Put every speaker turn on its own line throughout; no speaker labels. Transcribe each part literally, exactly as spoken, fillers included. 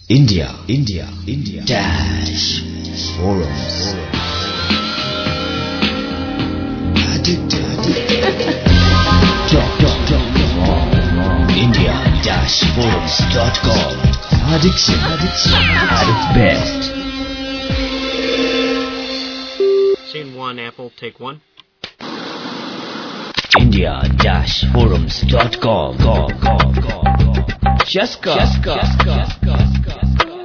India, India, India dash forums. Addicted. Talk, talk, talk. India dash forums dot com. Addiction, addiction at its best.
Scene one, Apple, take one.
India dash forums dot com. Just go. Just go. Just go. Just go. Just go.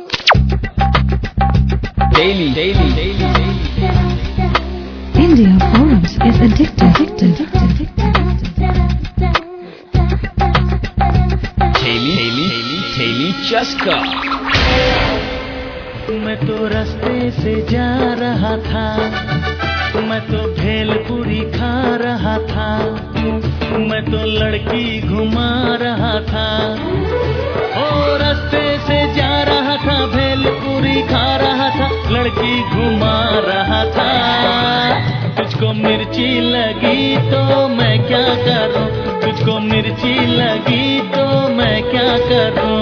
Daily, daily, daily, daily.
India Forums is addictive, addictive, addictive.
Daily, daily, daily, daily. Just go.
मैं तो रास्ते से जा रहा था, मैं तो भेलपुरी खा रहा था, मैं तो लड़की घुमा रहा था। ओ रास्ते से जा रहा था, भेलपुरी खा रहा था, लड़की घुमा रहा था। तुझको मिर्ची लगी तो मैं क्या करूं, तुझको मिर्ची लगी तो मैं क्या करूं।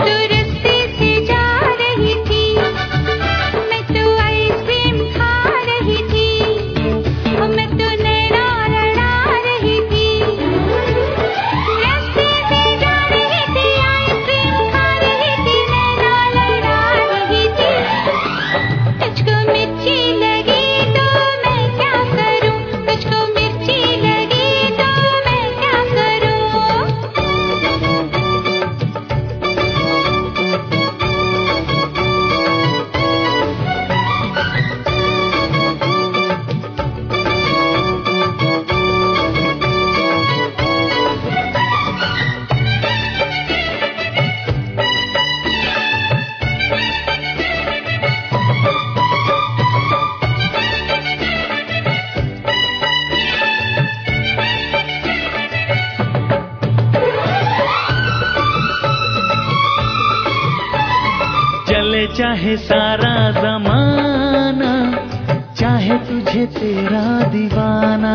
चले चाहे सारा जमाना, चाहे तुझे तेरा दीवाना।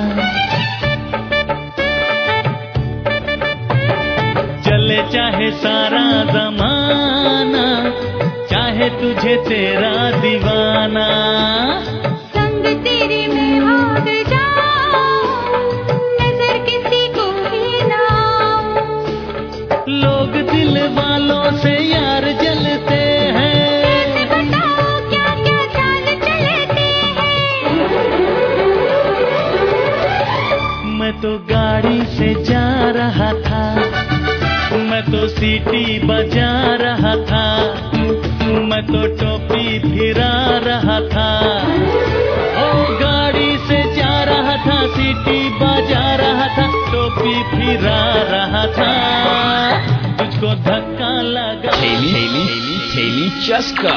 चले चाहे सारा जमाना, चाहे तुझे तेरा दीवाना।
संग तेरे में भाग जाऊं, नजर किसी को भी ना आऊं।
लोग दिल वालों से यार जलते हैं,
कैसे बताओ क्या क्या चाल चलते हैं।
मैं तो गाड़ी से जा रहा था, मैं तो सीटी बजा रहा था, मैं तो टोपी फिरा रहा था। ओ गाड़ी से जा रहा था, सीटी बजा रहा था, टोपी फिरा रहा था। तुझको धक्का लगा।
Daily, daily, daily, daily. Just go.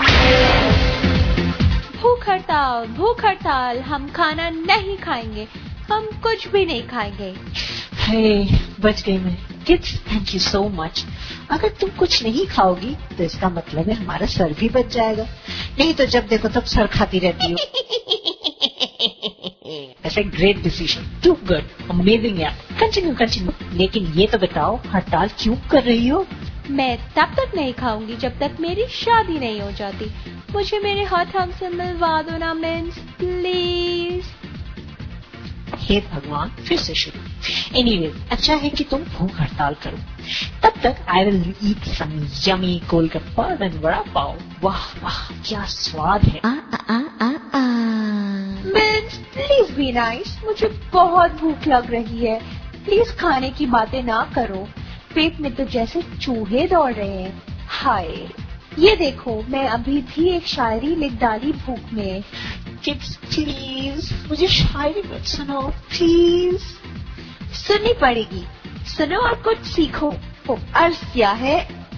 भूख हड़ताल, भूख हड़ताल, हम खाना नहीं खाएंगे, हम कुछ भी नहीं खाएंगे।
हे, बच गई मैं। Kids, thank you so much. अगर तुम कुछ नहीं खाओगी तो इसका मतलब है हमारा सर भी बच जाएगा, नहीं तो जब देखो तब सर खाती रहती हो। ऐसे great decision, too good, amazing यार। Continue continue. लेकिन ये तो बताओ, हड़ताल क्यों कर रही हो?
मैं तब तक नहीं खाऊंगी जब तक मेरी शादी नहीं हो जाती। मुझे मेरे हॉट हमसे मिलवा दो ना मिन्स, प्लीज।
हे भगवान, फिर से शुरू। एनीवे, अच्छा है कि तुम भूख हड़ताल करो। तब तक I will eat some yummy golgappa and vada pav. वाह वाह, क्या स्वाद है।
आ आ आ आ मिन्स, प्लीज बी नाइस, मुझे बहुत भूख लग रही है। प्लीज खाने की बातें ना करो, पेट में तो जैसे चूहे दौड़ रहे हैं। हाय, ये देखो, मैं अभी भी एक शायरी लिख डाली भूख में।
किड्स प्लीज, मुझे शायरी मत सुनाओ प्लीज।
सुननी पड़ेगी, सुनो और कुछ सीखो। अर्ज किया है,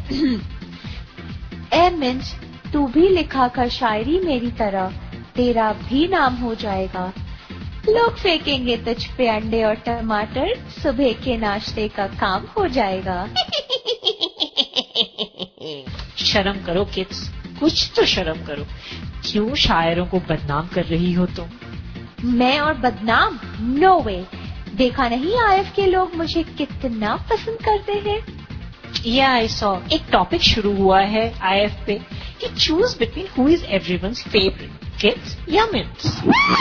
ए मिन्स, तू भी लिखा कर शायरी मेरी तरह, तेरा भी नाम हो जाएगा। लोग फेंकेंगे तुझ पे अंडे और टमाटर, सुबह के नाश्ते का काम हो जाएगा।
शर्म करो किड्स, कुछ तो शर्म करो। क्यों शायरों को बदनाम कर रही हो तुम?
मैं और बदनाम? No way. देखा नहीं आईएफ के लोग मुझे कितना पसंद करते हैं।
Yeah, I saw. एक टॉपिक शुरू हुआ है आई एफ पे कि choose between who is everyone's favourite, kids या मिन्स।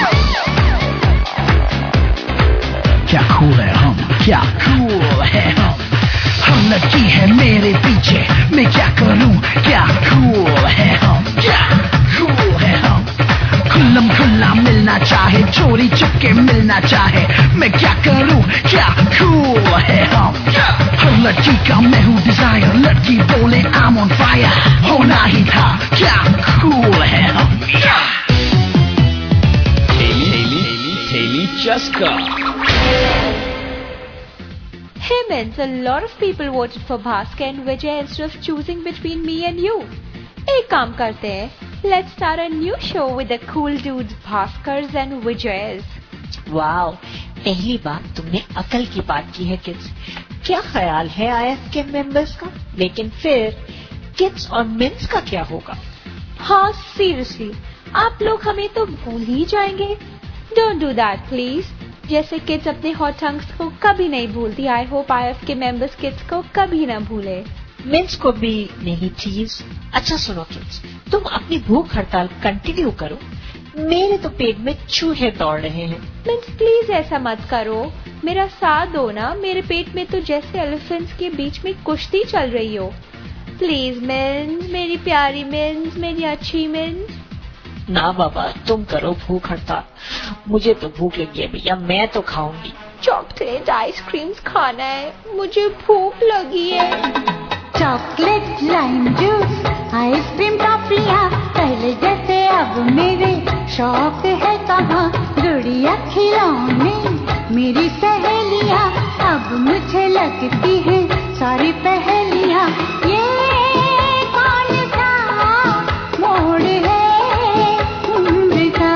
क्या कूल है हम, क्या कूल है हम, हम लड़की है मेरे पीछे, मैं क्या करूं, क्या कूल है हम, क्या कूल है हम, खुल्लम खुल्ला मिलना चाहे, चोरी चुपके मिलना चाहे, मैं क्या करूं, क्या कूल है हम, हर लड़की का मैं हूं डिजायर, लड़की बोले I'm on fire, होना ही था, क्या कूल है हम। Haley, Haley, Haley Cheska.
Hey men, a lot of people voted for Bhaskar and Vijay instead of choosing between me and you. एक काम करते हैं, let's start a new show with the cool dudes Bhaskars and Vijays.
Wow, पहली बात तुमने अकल की बात की है किड्स। क्या ख्याल है आई एफ के मेंबर्स का? लेकिन फिर किड्स और मिन्स का क्या होगा?
हाँ सीरियसली, आप लोग हमें तो भूल ही जाएंगे। Don't do that please. जैसे किड्स अपने हॉट टंग्स को कभी नहीं भूलती, आई होप आई एफ के मेंबर्स किड्स को कभी ना भूले।
मिन्स को भी नहीं प्लीज। अच्छा सुनो किड्स, तुम अपनी भूख हड़ताल कंटिन्यू करो, मेरे तो पेट में चूहे दौड़ रहे हैं।
मिन्स प्लीज ऐसा मत करो, मेरा साथ दो ना, मेरे पेट में तो जैसे एलिफेंट्स के बीच में कुश्ती चल रही हो। प्लीज मिन्स, मेरी प्यारी मिन्स, मेरी अच्छी मिन्स।
ना बाबा, तुम करो भूख हड़ताल, मुझे तो भूख लगी है भैया, मैं तो खाऊंगी।
चॉकलेट आइसक्रीम्स खाना है, मुझे भूख लगी है।
चॉकलेट लाइम जूस आइसक्रीम टॉफियाँ पहले जैसे अब मेरे शौक है कहाँ, गुड़िया खिलौने मेरी सहेलियाँ अब मुझे लगती है सारी पहेलियाँ। ये कौन सा मोड़ है उम्र का,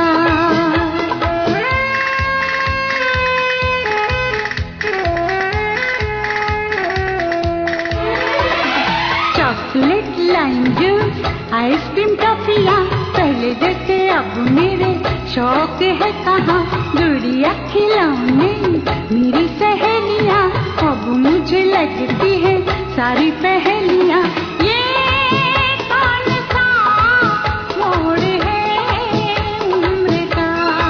चॉकलेट लाइम जूस आइसक्रीम टॉफियाँ पहले जैसे अब मेरे शौक है कहाँ, गुड़िया खिलौने मेरी सहेलियाँ अब मुझे लगती है सारी पहेलियाँ। ये कौन सा मोड़ है उम्र का।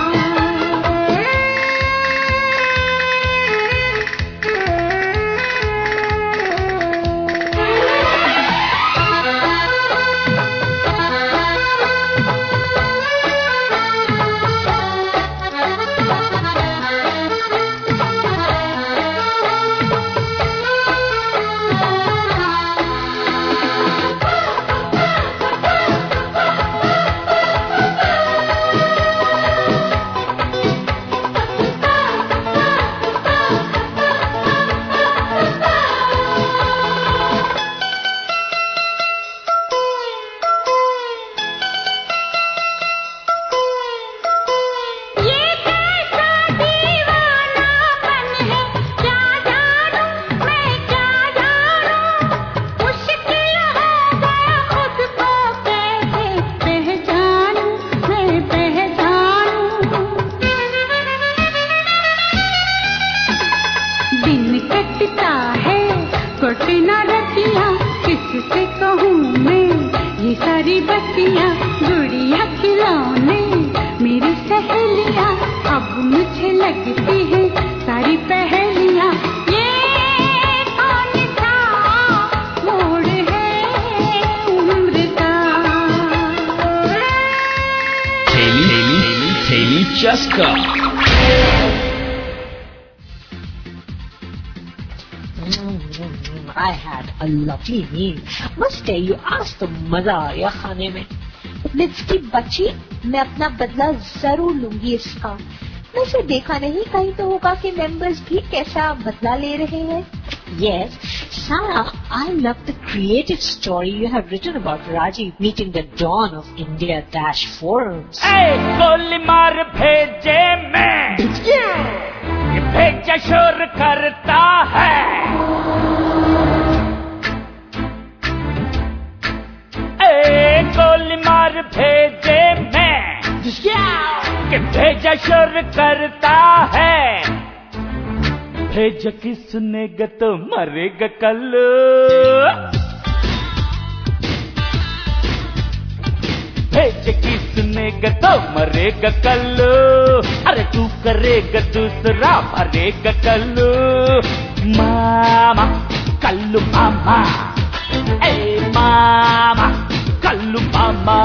Cheska.
I had a lovely meal. Must tell you, आज तो मजा आ गया खाने में।
मिन्स की बच्ची, मैं अपना बदला जरूर लूंगी इसका। वैसे देखा नहीं कहीं तो होगा कि मेंबर्स भी कैसा बदला ले रहे हैं।
Yes, Sarah, I love the creative story you have written about Rajiv meeting the dawn of India Dash forums.
Hey, गोली मार भेजे मैं, ये भेजा शोर करता है। Hey, गोली मार भेजे मैं, ये भेजा शोर करता है। भेज की सुनेगा तो मरेगा कल। भेज की सुनेगा तो मरेगा कल। अरे तू करेगा दूसरा मरेगा कल। मामा कल्लू मामा, ए मामा कल्लू मामा।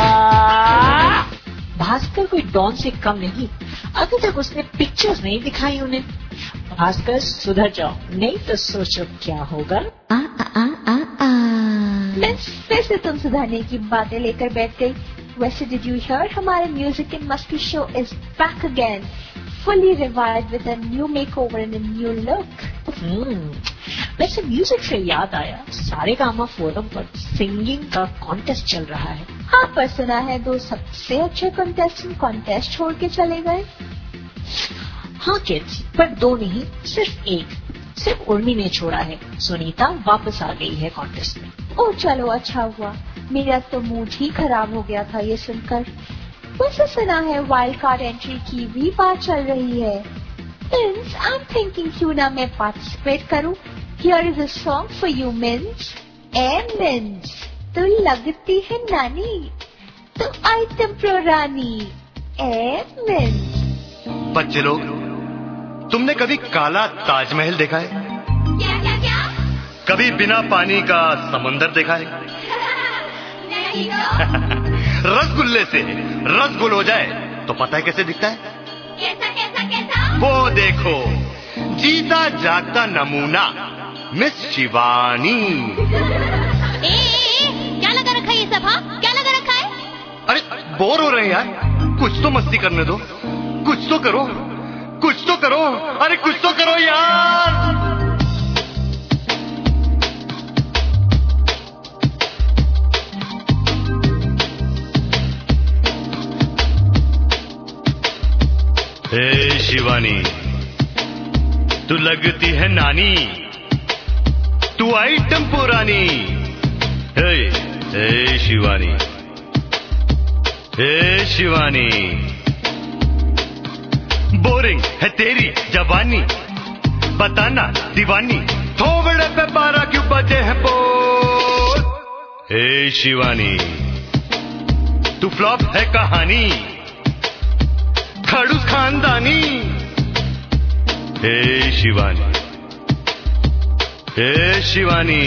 भास्कर कोई डॉन से कम नहीं, अभी तक उसने पिक्चर्स नहीं दिखाई उन्हें। भास्कर सुधर जाओ, नहीं तो सोचो क्या होगा।
आ आ आ आ फिर से तुम सुधारने की बातें लेकर बैठ गई। वैसे डिड यू हियर हमारे म्यूजिक एंड मस्ती show is back again, fully revived with a new makeover and a new look.
वैसे म्यूजिक से याद आया, सारेगामा फोरम पर सिंगिंग का कॉन्टेस्ट चल रहा है।
हाँ, पर सुना है दो सबसे अच्छे कॉन्टेस्टेंट कॉन्टेस्ट छोड़ के चले गए।
हाँ किड्स, पर दो नहीं, सिर्फ एक, सिर्फ उर्मी ने छोड़ा है। सुनीता वापस आ गई है कॉन्टेस्ट में।
ओह चलो अच्छा हुआ, मेरा तो मूड ही खराब हो गया था ये सुनकर। वैसे सुना है वाइल्ड कार्ड एंट्री की भी बात चल रही है। Mims, I'm thinking क्यों ना मैं पार्टिसिपेट करूं। Here is a song for you, Mims. A Mims, तू लगती है नानी, तू आइटम प्रो रानी। ए Mims।
बच्चे लोग, तुमने कभी काला ताजमहल देखा है?
क्या क्या क्या?
कभी बिना पानी का समंदर देखा है?
नहीं तो।
रसगुल्ले से रसगुल हो जाए तो पता है कैसे दिखता है?
कैसा कैसा कैसा?
वो देखो, जीता जागता नमूना मिस शिवानी।
ए, ए, क्या लगा रखा है ये सब? हाँ, क्या लगा रखा है?
अरे बोर हो रहे हैं यार, कुछ तो मस्ती करने दो, कुछ तो करो, कुछ तो करो, अरे कुछ तो करो यार। हे शिवानी, तू लगती है नानी, तू आइटम पुरानी। हे हे शिवानी, हे शिवानी, बोरिंग है तेरी जवानी, बताना दीवानी, थोबड़े पे बारह क्यों बजे हैं बोल। हे शिवानी, तू फ्लॉप है कहानी, खड़ूस खानदानी। हे शिवानी, हे शिवानी,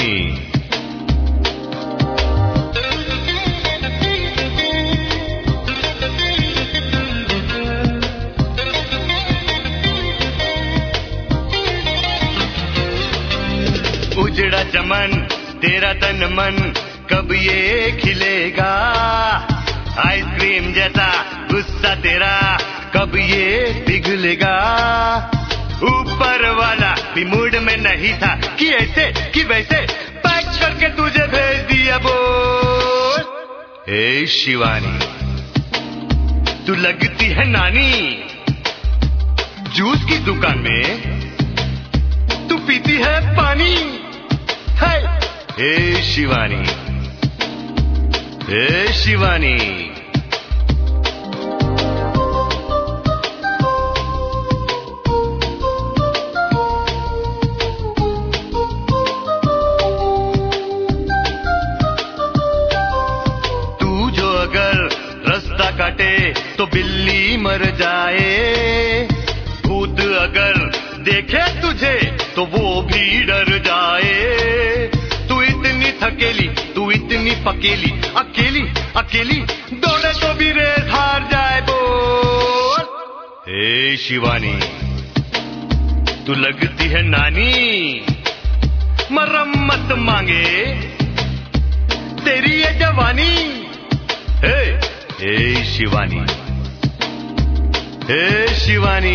उजड़ा चमन तेरा तन मन कब ये खिलेगा, आइसक्रीम जैसा गुस्सा तेरा कब ये पिघलेगा। ऊपर वाला भी मूड में नहीं था कि ऐसे कि वैसे पैक करके तुझे भेज दिया बोल। हे शिवानी, तू लगती है नानी, जूस की दुकान में तू पीती है पानी। है हे शिवानी, हे शिवानी, काटे तो बिल्ली मर जाए, भूत अगर देखे तुझे तो वो भी डर जाए। तू इतनी थकेली, तू इतनी पकेली, अकेली अकेली दौड़े तो भी रेस हार जाए बोल। हे शिवानी, तू लगती है नानी, मरम्मत मांगे तेरी ये जवानी। हे हे शिवानी, हे शिवानी,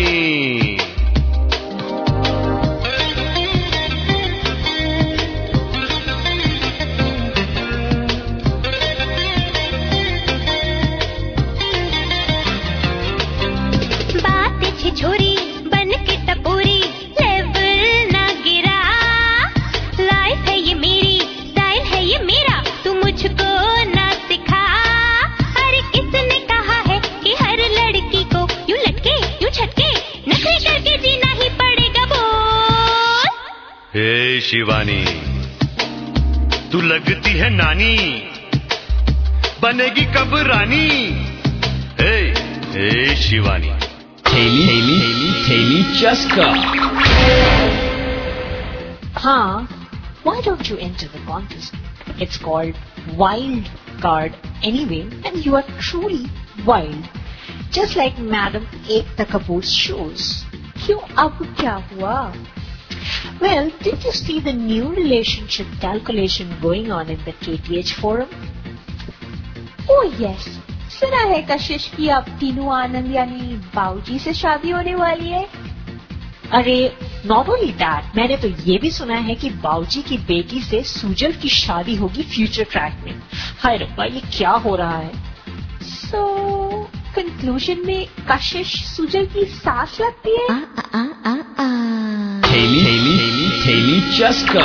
बात छिछोरी बन के टपोरी, लेवल ना गिरा। लाइफ है ये मेरी, स्टाइल है ये मेरा, तू मुझको ना सिखा। अरे किसने कहा है कि हर लड़की को यूं लटके यूं छटके नखरे करके
शिवानी, तू लगती है नानी, बनेगी कब रानी? हे हे Shivani.
Haley, Haley, Haley, Haley Cheska.
हाँ, why don't you enter the contest? It's called Wild Card anyway, and you are truly wild. Just like Madam Ekta Kapoor's shows.
क्यों, अब क्या हुआ?
Well, did you see the new relationship calculation going on in the K T H forum?
Oh yes, सुना है कशिश की अब तीनू आनंद यानी बाऊजी से शादी होने वाली है।
अरे नॉट ओनली दैट, मैंने तो ये भी सुना है कि बाऊजी की बेटी से सुजल की शादी होगी फ्यूचर ट्रैक में। हाय रब्बा, ये क्या हो रहा है?
सो कंक्लूजन में कशिश सुजल की सास लगती है।
आ, आ, आ, आ, आ।
Haley, Haley, Haley, Haley Cheska.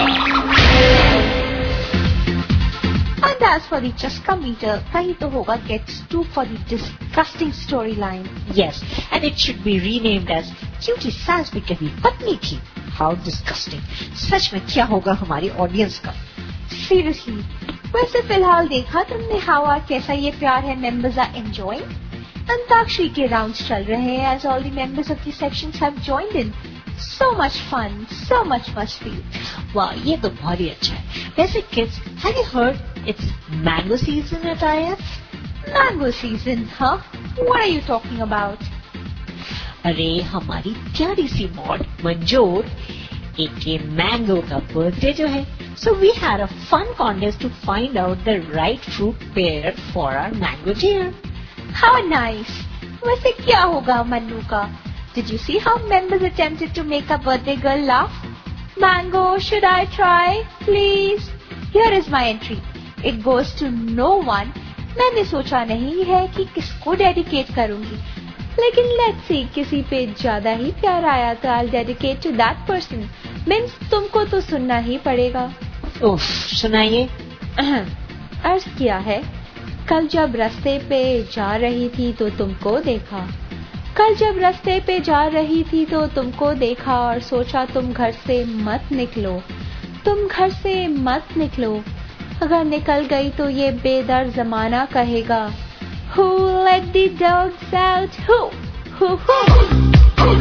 And as for the Chaska meter, कहीं तो होगा gets two for the disgusting storyline.
Yes, and it should be renamed as क्योंकि सास भी कभी पत्नी थी। How disgusting! सच में क्या होगा हमारी ऑडियंस का?
Seriously, वैसे फिलहाल देखा तुमने हवा कैसा ये प्यार है members are enjoying? अंताक्षरी के राउंड्स चल रहे हैं as all the members of the sections have joined in. So much fun, so much masti.
वाह, ये तो बहुत ही अच्छा है। वैसे kids, have you heard it's mango season at I F?
Mango season, huh? What are you talking about?
अरे हमारी प्यारी सी मॉड मंजोत एके मैंगो का बर्थडे जो है, so we had a fun contest to find out the right fruit pair for our mango deer.
How nice. वैसे क्या होगा मन्नू का? Did you see how members attempted to make a birthday girl laugh? Mango, should I try? Please. Here is my entry. It goes to no one. मैंने सोचा नहीं है कि किसको डेडिकेट करूंगी, लेकिन लेट्स सी किसी पे ज्यादा ही प्यार आया तो I'll dedicate to that person. Mims तुमको तो सुनना ही पड़ेगा।
उफ, सुनाइए।
अर्ज किया है, कल जब रास्ते पे जा रही थी तो तुमको देखा, कल जब रास्ते पे जा रही थी तो तुमको देखा और सोचा तुम घर से मत निकलो, तुम घर से मत निकलो, अगर निकल गई तो ये बेदर्द जमाना कहेगा Who let the dogs out? Who? Who? Who?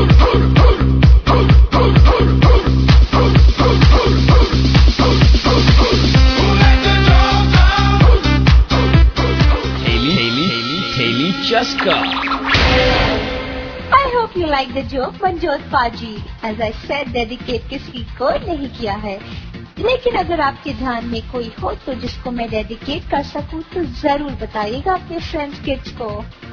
Haley, Haley, Haley, Haley Cheska.
I hope you like the joke, Manjot Paji. As I said, dedicate किसी को नहीं किया है, लेकिन अगर आपके ध्यान में कोई हो तो जिसको मैं डेडिकेट कर सकूं तो जरूर बताइएगा अपने फ्रेंड्स किड्स को।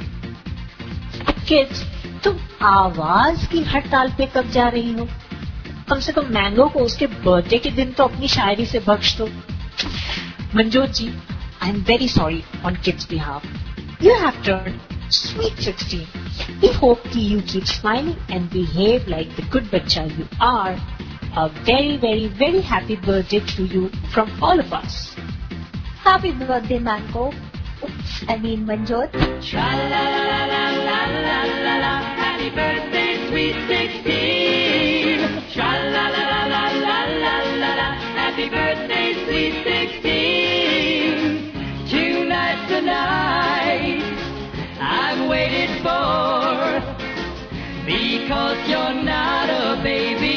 किड्स, तुम आवाज की हड़ताल पे कब जा रही हो? कम से कम मैंगो को उसके बर्थडे के दिन तो अपनी शायरी से बख्श दो। Manjot ji, I am very sorry on kids behalf. You have turned sweet sixteen. We hope you keep smiling and behave like the good bachcha you are. A very, very, very happy birthday to you from all of us.
Happy birthday, Mango. Oops, I mean Manjot.
Tra-la-la-la-la-la-la-la, happy birthday, sweet sixteen. Tra-la-la-la-la-la-la-la, happy birthday, sweet sixteen. Tonight's the night I've waited for, because you're not a baby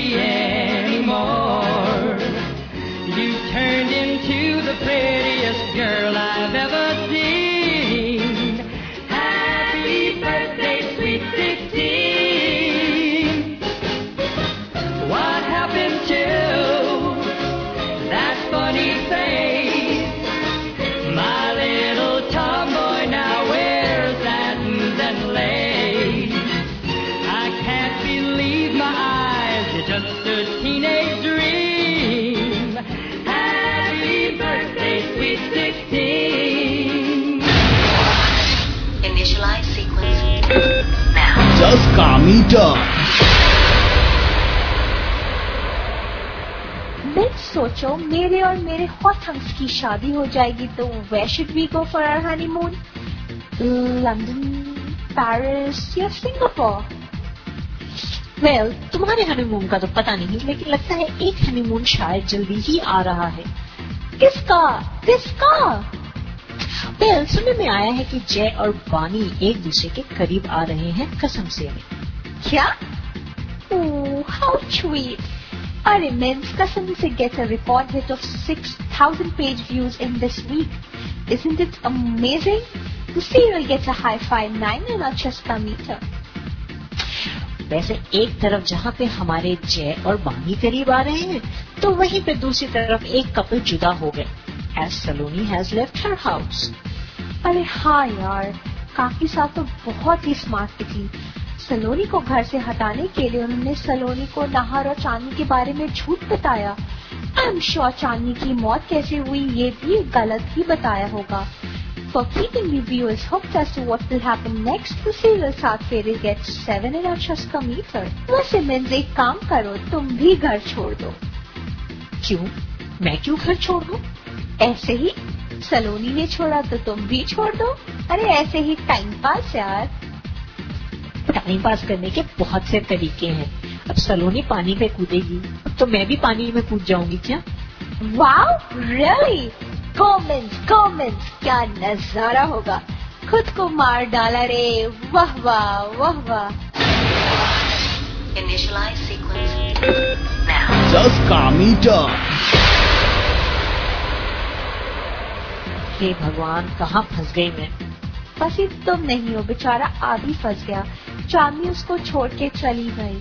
anymore. You turned into the prettiest girl I've ever seen. Happy birthday, sweet sixteen. What happened to that funny face? My little tomboy now wears satins and lace. I can't believe my eyes, you're just a teenage dream. Happy birthday, sweet sixteen.
Initialize sequence now.
Cheska meter.
Let's सोचो मेरे और मेरे hot hunks की शादी हो जाएगी तो where should we go for our honeymoon? London, Paris या सिंगापुर?
वेल well, तुम्हारे हनीमून का तो पता नहीं, लेकिन लगता है एक हनीमून शायद जल्दी ही आ रहा है।
किसका किसका?
वेल well, सुनने में आया है कि जय और बानी एक दूसरे के करीब आ रहे हैं कसम से।
क्या? Oh how sweet. अरे मेंस कसम से gets a record hit of six thousand page views in this week. Isn't it amazing? The serial gets a high five nine in our Chaska meter.
वैसे एक तरफ जहाँ पे हमारे जय और बानी करीब आ रहे हैं, तो वहीं पे दूसरी तरफ एक कपल जुदा हो गए। As Saloni has left her house.
अरे हाँ यार, काफी साथ तो बहुत ही स्मार्ट निकली। सलोनी को घर से हटाने के लिए उन्होंने सलोनी को नाहर और चांदनी के बारे में झूठ बताया। आई एम श्योर चांदनी की मौत कैसे हुई ये भी गलत ही बताया होगा। For keeping the viewers hooked as to what will happen next, the serial सात फेरे gets seven in our Chaska meter. वैसे मेंस एक काम करो, तुम भी घर छोड़ दो।
क्यों? मैं क्यों घर छोड़ दूं?
ऐसे ही सलोनी ने छोड़ा तो तुम भी छोड़ दो। अरे ऐसे ही टाइम पास यार।
टाइम पास करने के बहुत से तरीके हैं। अब सलोनी पानी में कूदेगी तो मैं भी पानी में कूद जाऊंगी क्या?
Wow really? कमेंट्स कमेंट्स, क्या नजारा होगा। खुद को मार डाला रे, वाह वाह वाह वाह।
Initialize sequence now.
Chaska meter.
हे भगवान, कहाँ फंस गई मैं।
फंसी तुम नहीं हो, बेचारा आदि फंस गया। चांदनी उसको छोड़ के चली गई।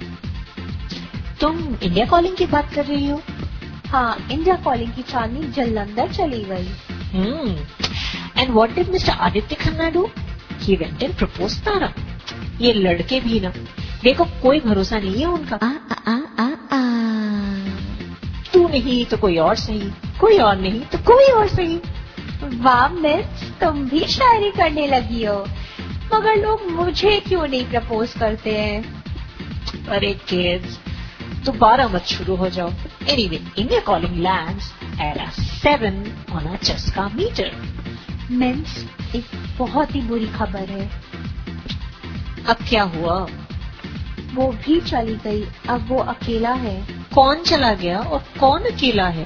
तुम इंडिया कॉलिंग की बात कर रही हो?
हाँ, इंडिया कॉलिंग की चांदनी जलंधर चली गई।
Hmm and what did mister Aditya Khanna do? He went and propose Tara. ये लड़के भी ना, देखो कोई भरोसा नहीं है उनका।
आ, आ, आ, आ, आ।
तू नहीं तो कोई और सही, कोई और नहीं तो कोई और सही।
वाह मिस, तुम भी शायरी करने लगी हो। मगर लोग मुझे क्यों नहीं प्रपोज करते हैं?
अरे किड्स, दोबारा मत शुरू हो जाओ। Anyway, India calling lands at a seven on a चस्का मीटर।
मिस, एक बहुत ही बुरी खबर है।
अब क्या हुआ?
वो भी चली गई, अब वो अकेला है।
कौन चला गया और कौन अकेला है?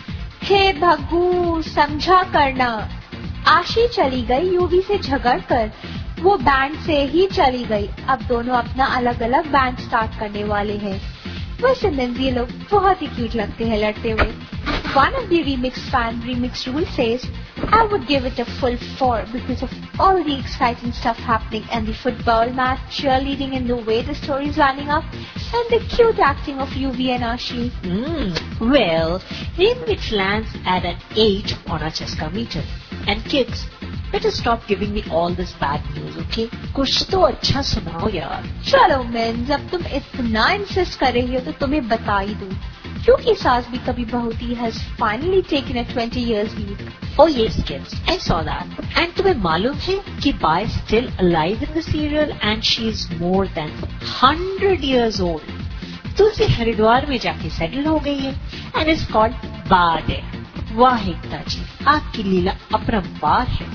हे भगू, समझा करना। आशी चली गई यूवी से झगड़ कर, वो बैंड से ही चली गई। अब दोनों अपना अलग अलग बैंड स्टार्ट करने वाले हैं। वैसे मीन्स ये लोग बहुत ही क्यूट लगते हैं लड़ते हुए। One of the remix fan remix rule says, I would give it a full four because of all the exciting stuff happening and the football match, cheerleading and the way the story is lining up, and the cute acting of Yuvi and Ashi.
Mm, well, remix lands at an eight on a Chaska meter. And kids, better stop giving me all this bad news, okay? कुछ तो अच्छा सुनाओ यार।
चलो mains, अब तुम इतना insist कर रही हो तो तुम्हें बता ही दूं, क्योंकि सास भी कभी बहुती has finally taken a twenty years leave.
Oh yes kids, I saw that. And तुम्हें मालूम है कि Bai is still alive in the serial and she is more than one hundred years old. तुलसी हरिद्वार में जाके सेटल हो गई है and is called Bade. वाह एकता जी, आपकी लीला अपरंपार है।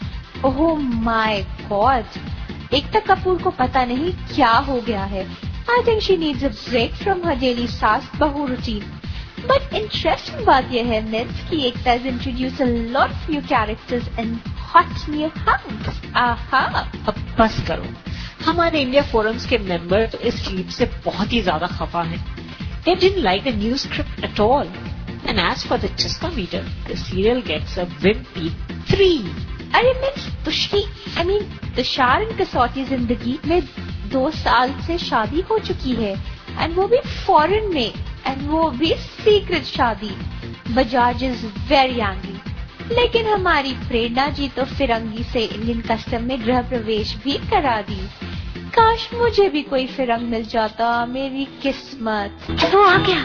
Oh my god, Ekta Kapoor को पता नहीं क्या हो गया है। I think she needs a break from her daily सास बहू routine. But interesting बात यह है मिस कि एकता has introduced a lot of new characters and hot new hunks. आहा,
अब बस करो। हमारे इंडिया फोरम्स के मेंबर तो इस क्लिप से बहुत ही ज्यादा खफा हैं। They didn't like the new script at all. And as for the Chaska meter, the serial gets a wimpy three.
अरे miss, Tushti, I mean, Tushar and Kasauti जिंदगी में दो साल से शादी हो चुकी है, एंड वो भी फॉरेन में, एंड वो भी सीक्रेट शादी। बजाज इज वेरी एंग्री, लेकिन हमारी प्रेरणा जी तो फिरंगी से इंडियन कस्टम में गृह प्रवेश भी करा दी। काश मुझे भी कोई फिरंग मिल जाता, मेरी किस्मत।
वो आ गया,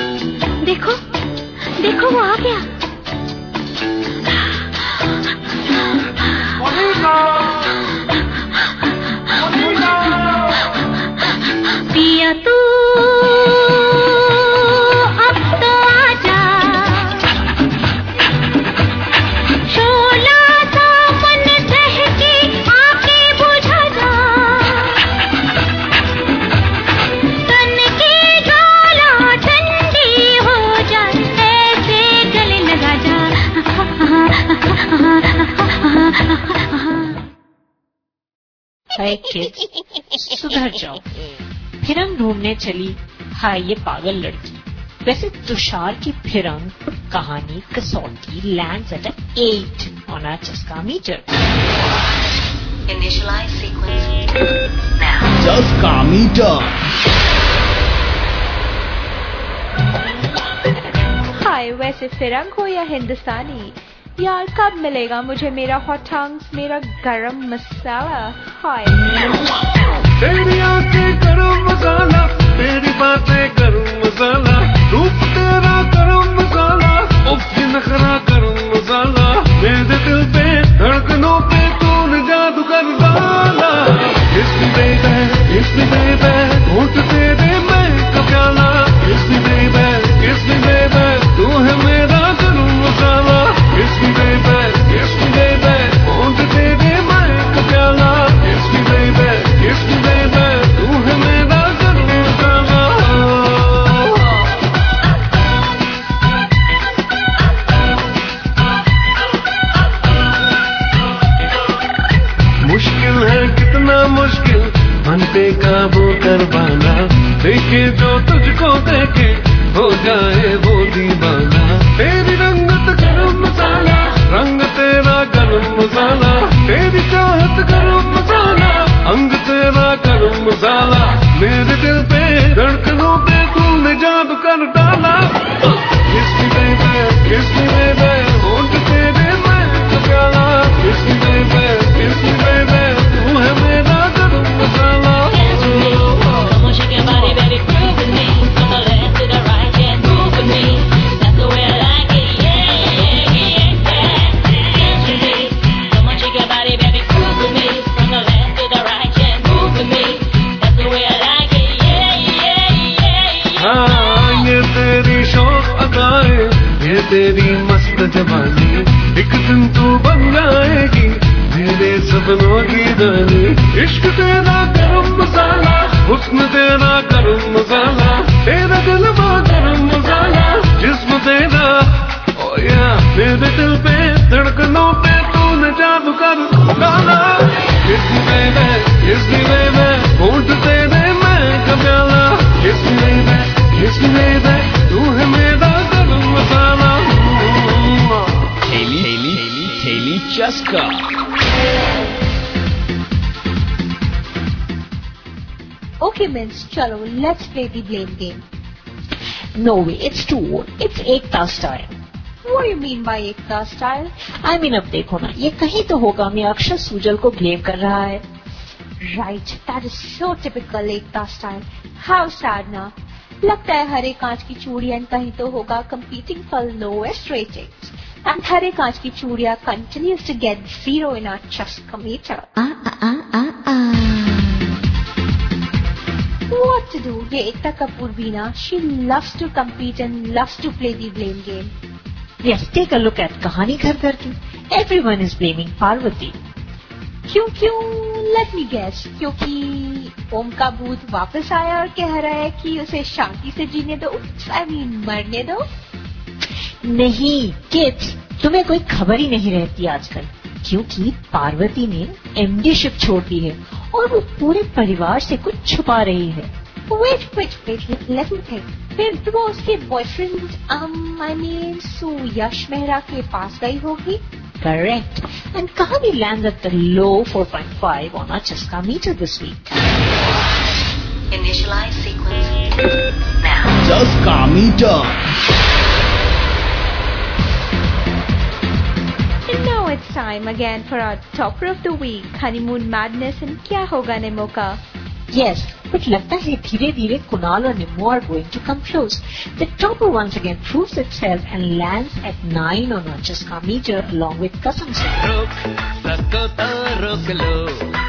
देखो देखो वो आ गया। पिया तू अब तो आजा, शोला सा मन बहके आके बुझा जा,
है किड्स, सुधर जाओ। फिरंग ढूंढने चली हाय ये पागल लड़की। वैसे तुषार की फिरंग कहानी Kasauti lands at eight on our चस्का मीटर।
Initialize sequence now.
चस्का मीटर।
हाय, वैसे फिरंग हो या हिंदुस्तानी, यार कब मिलेगा मुझे मेरा हॉट टंग्स, मेरा गरम मसाला? हाय।
तेरी आंखें गरम मसाला, तेरी बातें गरम मसाला, रूप तेरा गरम मसाला, उफ नखरा गरम मसाला, मेरे दिल पे धड़कनों पे तूने जादू कर डाला। इसमें बेबे, इसमें बेबे, होठ तेरे मैं कप्याला, इसमें बेबे, इसमें बेबे, तू है मेरा गरम मसाला, इसमें बेबे, इसमें बेबे, होठ तेरे मैं कप्याला, इसमें बेबे, इसमें बेबे, तू है मेरा गरम मसाला। मुश्किल है कितना मुश्किल मन पे काबू करवाना, देखे जो तुझको देखे हो जाए वो दीवाना। तेरी रंगत गरम मसाला, रंग तेरा गरम मसाला, तेरी चाहत गरम मसाला, अंग तेरा गरम मसाला, मेरे दिल पे धड़कनों पे तूने जादू कर डाला। किसकी बेबे, किसकी बेबे, होंठ तेरे मैं कप्याला, किसकी बेबे, किसकी बेबे, तू है मेरा गरम मसाला। ये तेरी मस्त जवानी, एक दिन तू बन जाएगी मेरे सपनों की रानी। इश्क तेरा गरम मसाला, हुस्न तेरा गरम मसाला, तेरा गलबा गरम मसाला, जिस्म तेरा ओ या मेरे दिल पे धड़कनों पे तूने जादू कर डाला। किसकी बेबे, किसकी बेबे, होंठ तेरे मैं कप्याला, किसकी बेबे, किसकी बेबे, तू है मेरा गरम मसाला।
Haley, Haley, Haley, Haley Cheska.
Okay, Mince, chalo, let's play the blame game.
No way, it's too old. It's Ekta style.
What do you mean by Ekta style?
I mean, अब देखो ना, ये कहीं तो होगा मैं अक्षर सूजल को ब्लेम कर रहा है।
Right, that is so typical Ekta style. How sad ना? लगता है हरे कांच की चूड़ियां कहीं तो होगा competing for lowest ratings. And हरे कांच की चूड़ियां continues to get zero in our Chasca meter.
Ah, ah, ah, ah, ah.
What to do? ये एकता कपूर भी ना, she loves to compete and loves to play the blame game.
Yes, take a look at कहानी घर घर की. Everyone is blaming Parvati.
क्यों क्यों? Let me guess. क्योंकि ओम का भूत वापस आया और कह रहा है कि उसे शांति से जीने दो, I mean मरने दो।
नहीं किड्स, तुम्हें कोई खबर ही नहीं रहती आजकल, क्योंकि पार्वती ने एमडीशिप छोड़ दी है और वो पूरे परिवार से कुछ छुपा रही है।
Wait, wait, wait, let me think. फिर वो उसके boyfriend, um, I mean, Suyash Mehra के पास गई होगी।
Correct. And कहानी lands at the low four point five on our Chasca meter this week.
Initialize sequence now.
Chasca meter.
And now it's time again for our topper of the week, honeymoon madness and क्या होगा Nemo का।
Yes, but लगता है धीरे धीरे कुणाल और Nimmo are going to come close. The topper once again proves itself and lands at nine on our Chasca meter along with Kasam Singh.
रोक सको तो रोक लो,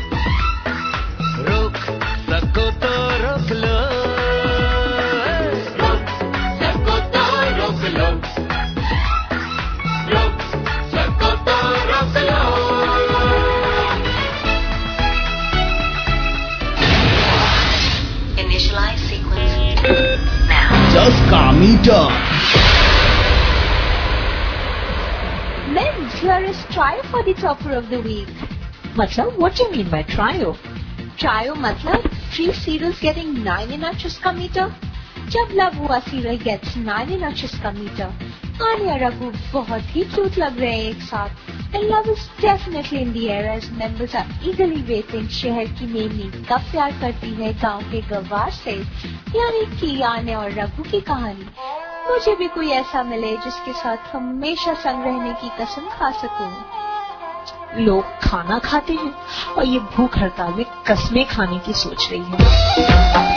रोक सको तो रोक लो, रोक सको तो रोक लो, रोक सको तो रोक लो।
Initialize sequence now.
Chasca meter.
Men's, here is try for the topper of the week.
मतलब what do you mean by trio?
Trio मतलब three serials getting nine in a Chuska meter. जब लव हुआ serial gets nine in a Chuska meter. आनी और रघु बहुत ही cute लग रहे हैं एक साथ. And love is definitely in the air as members are eagerly waiting. शहर की मेमनी कब प्यार करती है गांव के गवार से, यानी कि आने और रघु की कहानी. मुझे भी कोई ऐसा मिले जिसके साथ हमेशा संग रहने की कसम खा सकूं.
लोग खाना खाते हैं और ये भूख हड़ताल में कस्में खाने की सोच रही है.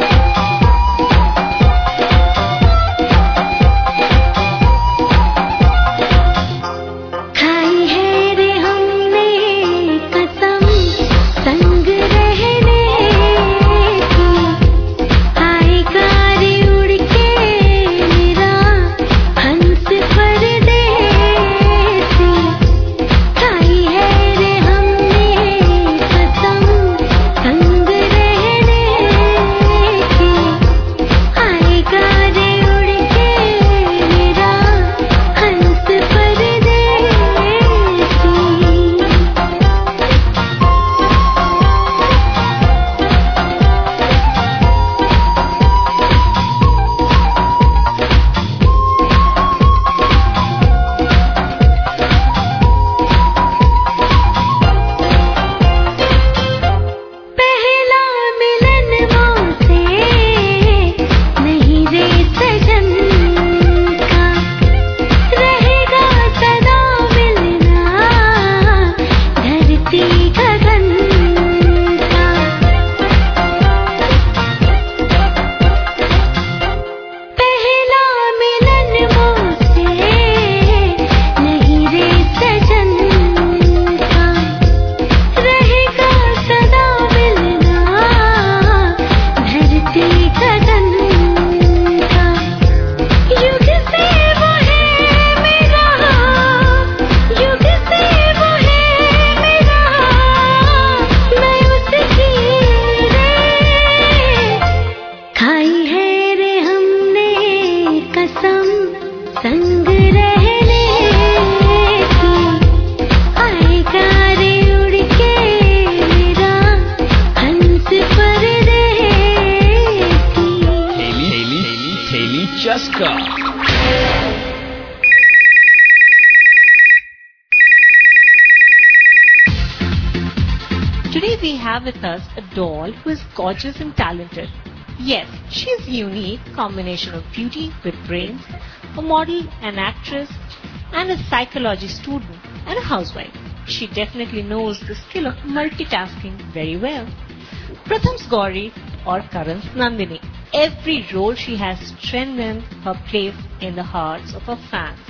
Today we have with us a doll who is gorgeous and talented. Yes, she is a unique combination of beauty with brains, a model, an actress, and a psychology student, and a housewife. She definitely knows the skill of multitasking very well. Pratham's Gauri or Karan's Nandini. Every role she has strengthened her place in the hearts of her fans.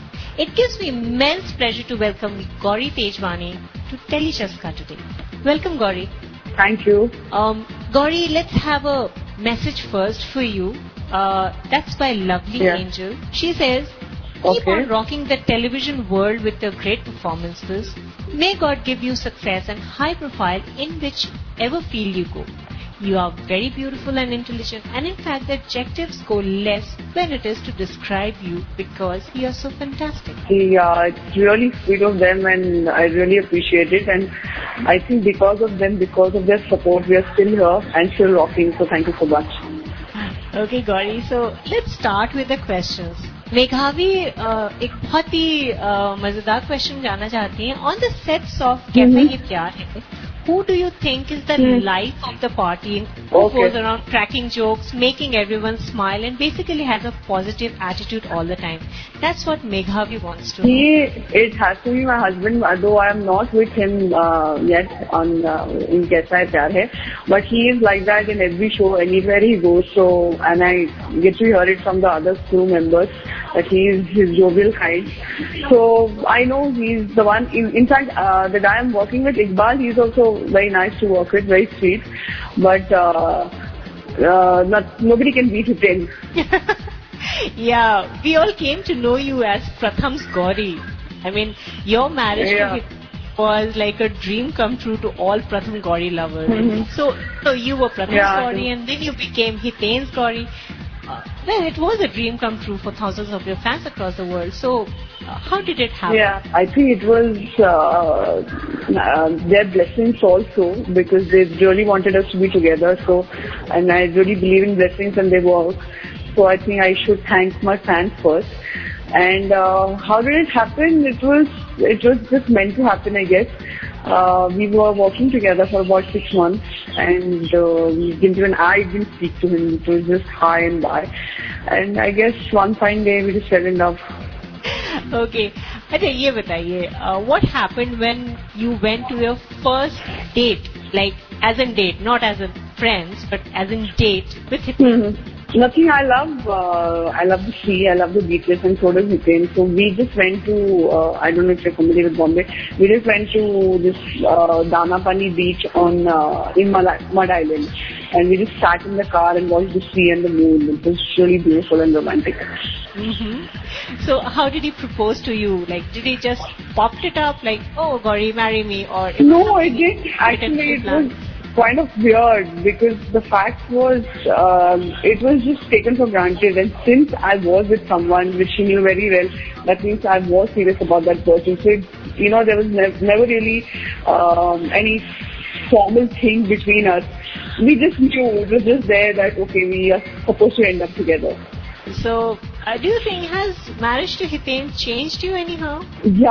It gives me immense pleasure to welcome Gauri Tejwani to Telechaska today. Welcome, Gauri.
Thank you.
Um, Gauri, let's have a message first for you. Uh, that's by Lovely
yeah.
Angel. She says, keep
okay.
on rocking the television world with your great performances. May God give you success and high profile in whichever field you go. You are very beautiful and intelligent, and in fact the adjectives go less when it is to describe you because you are so fantastic.
Yeah, it's really sweet of them and I really appreciate it, and I think because of them, because of their support, we are still here and still rocking, so thank you so much.
Okay, Gauri, so let's start with the questions. मेघावी एक बहुत ही मजेदार question जानना चाहती हैं. On the sets of cafe ये प्यार है, who do you think is the hmm. life of the party? Who okay. goes around cracking jokes, making everyone smile, and basically has a positive attitude all the time? That's what Meghavi wants to.
He, it has to be my husband, though I am not with him uh, yet on uh, in Kaisa Hai Pyar Hai, but he is like that in every show, anywhere he goes. So, and I get to hear it from the other crew members that he is his jovial kind. So I know he's the one. In, in fact, uh, the guy I'm working with, Iqbal, he's also very nice to work with, very sweet, but uh, uh, not, nobody can beat him.
Yeah, we all came to know you as Pratham's Gauri. I mean, your marriage yeah. to him was like a dream come true to all Pratham Gauri lovers. Mm-hmm. So, so you were Pratham's yeah, Gauri, and then you became Hitain's Gauri. Uh, well, it was a dream come true for thousands of your fans across the world. So, uh, how did it happen?
Yeah, I think it was uh, uh, their blessings also, because they really wanted us to be together. So, and I really believe in blessings and they work. So I think I should thank my fans first. And uh, how did it happen? It was it was just meant to happen, I guess. Uh, we were working together for about six months, and uh, we didn't even I didn't speak to him. It was just hi and bye. And I guess one fine day we just fell in love.
Okay. अच्छा ये बताइए, uh, what happened when you went to your first date, like as in date, not as in friends, but as in date with him?
Mm-hmm. Nothing. I love uh, I love the sea. I love the beaches, and so does Hiten. So we just went to uh, I don't know if you're familiar with Bombay. We just went to this uh, Danapani beach on uh, in Mud Island, and we just sat in the car and watched the sea and the moon. It was really beautiful and romantic.
Mm-hmm. So how did he propose to you? Like, did he just popped it up like, oh Gauri, marry me, or it
no, it didn't. Actually, it was kind of weird, because the fact was um, it was just taken for granted, and since I was with someone which he knew very well, that means I was serious about that person. So it, you know, there was ne- never really um, any formal thing between us. We just knew, it was just there that okay, we are supposed to end up together.
So, uh, do you think has marriage to Hiten changed you anyhow?
Yeah,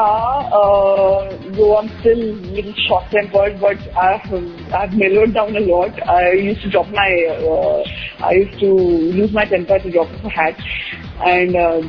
uh, though I'm still a little short-tempered, but I've, I've mellowed down a lot. I used to drop my, uh, I used to lose my temper to drop off a hat. And uh,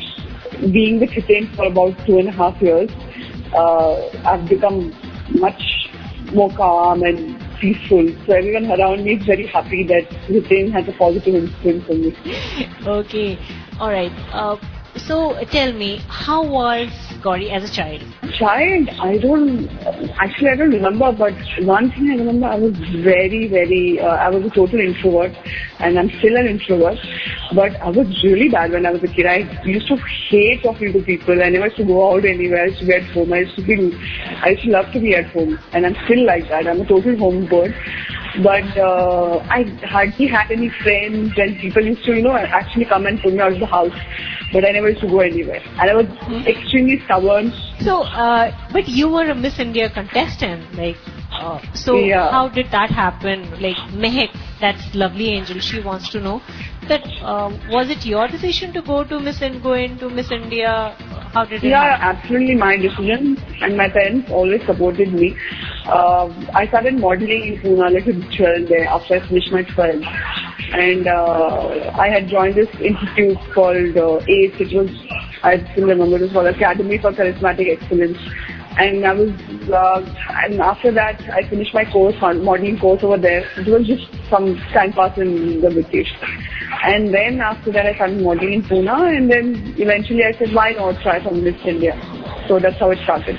being with Hiten for about two and a half years, uh, I've become much more calm and peaceful. So everyone around me is very happy that Hiten has a positive influence on me.
Okay, all right. Uh, so tell me, how was Gauri as a child?
Child, I don't, actually I don't remember, but one thing I remember, I was very, very, uh, I was a total introvert, and I'm still an introvert, but I was really bad when I was a kid. I used to hate talking to people. I never used to go out anywhere. I used to be at home. I used to be, I used to love to be at home, and I'm still like that. I'm a total homebird. But uh, I hardly had any friends, and people used to, you know, actually come and pull me out of the house. But I never used to go anywhere. And I was mm-hmm. extremely stubborn.
So, uh, but you were a Miss India contestant, like, uh, so
yeah.
How did that happen? Like, Mehak, that's lovely angel, she wants to know that, uh, was it your decision to go to Miss and go into Miss India? How did it
yeah,
happen?
Yeah, absolutely my decision, and my parents always supported me. Uh, I started modeling in Pune, like a twelve there after I finished my twelfth. And uh, I had joined this institute called uh, A C E. It was, I still remember, it was called Academy for Charismatic Excellence. And I was, uh, and after that, I finished my course, modeling course over there. It was just some time pass in the vacation. And then after that, I started modeling in Pune, and then eventually I said, why not try from Miss India? So that's how it started.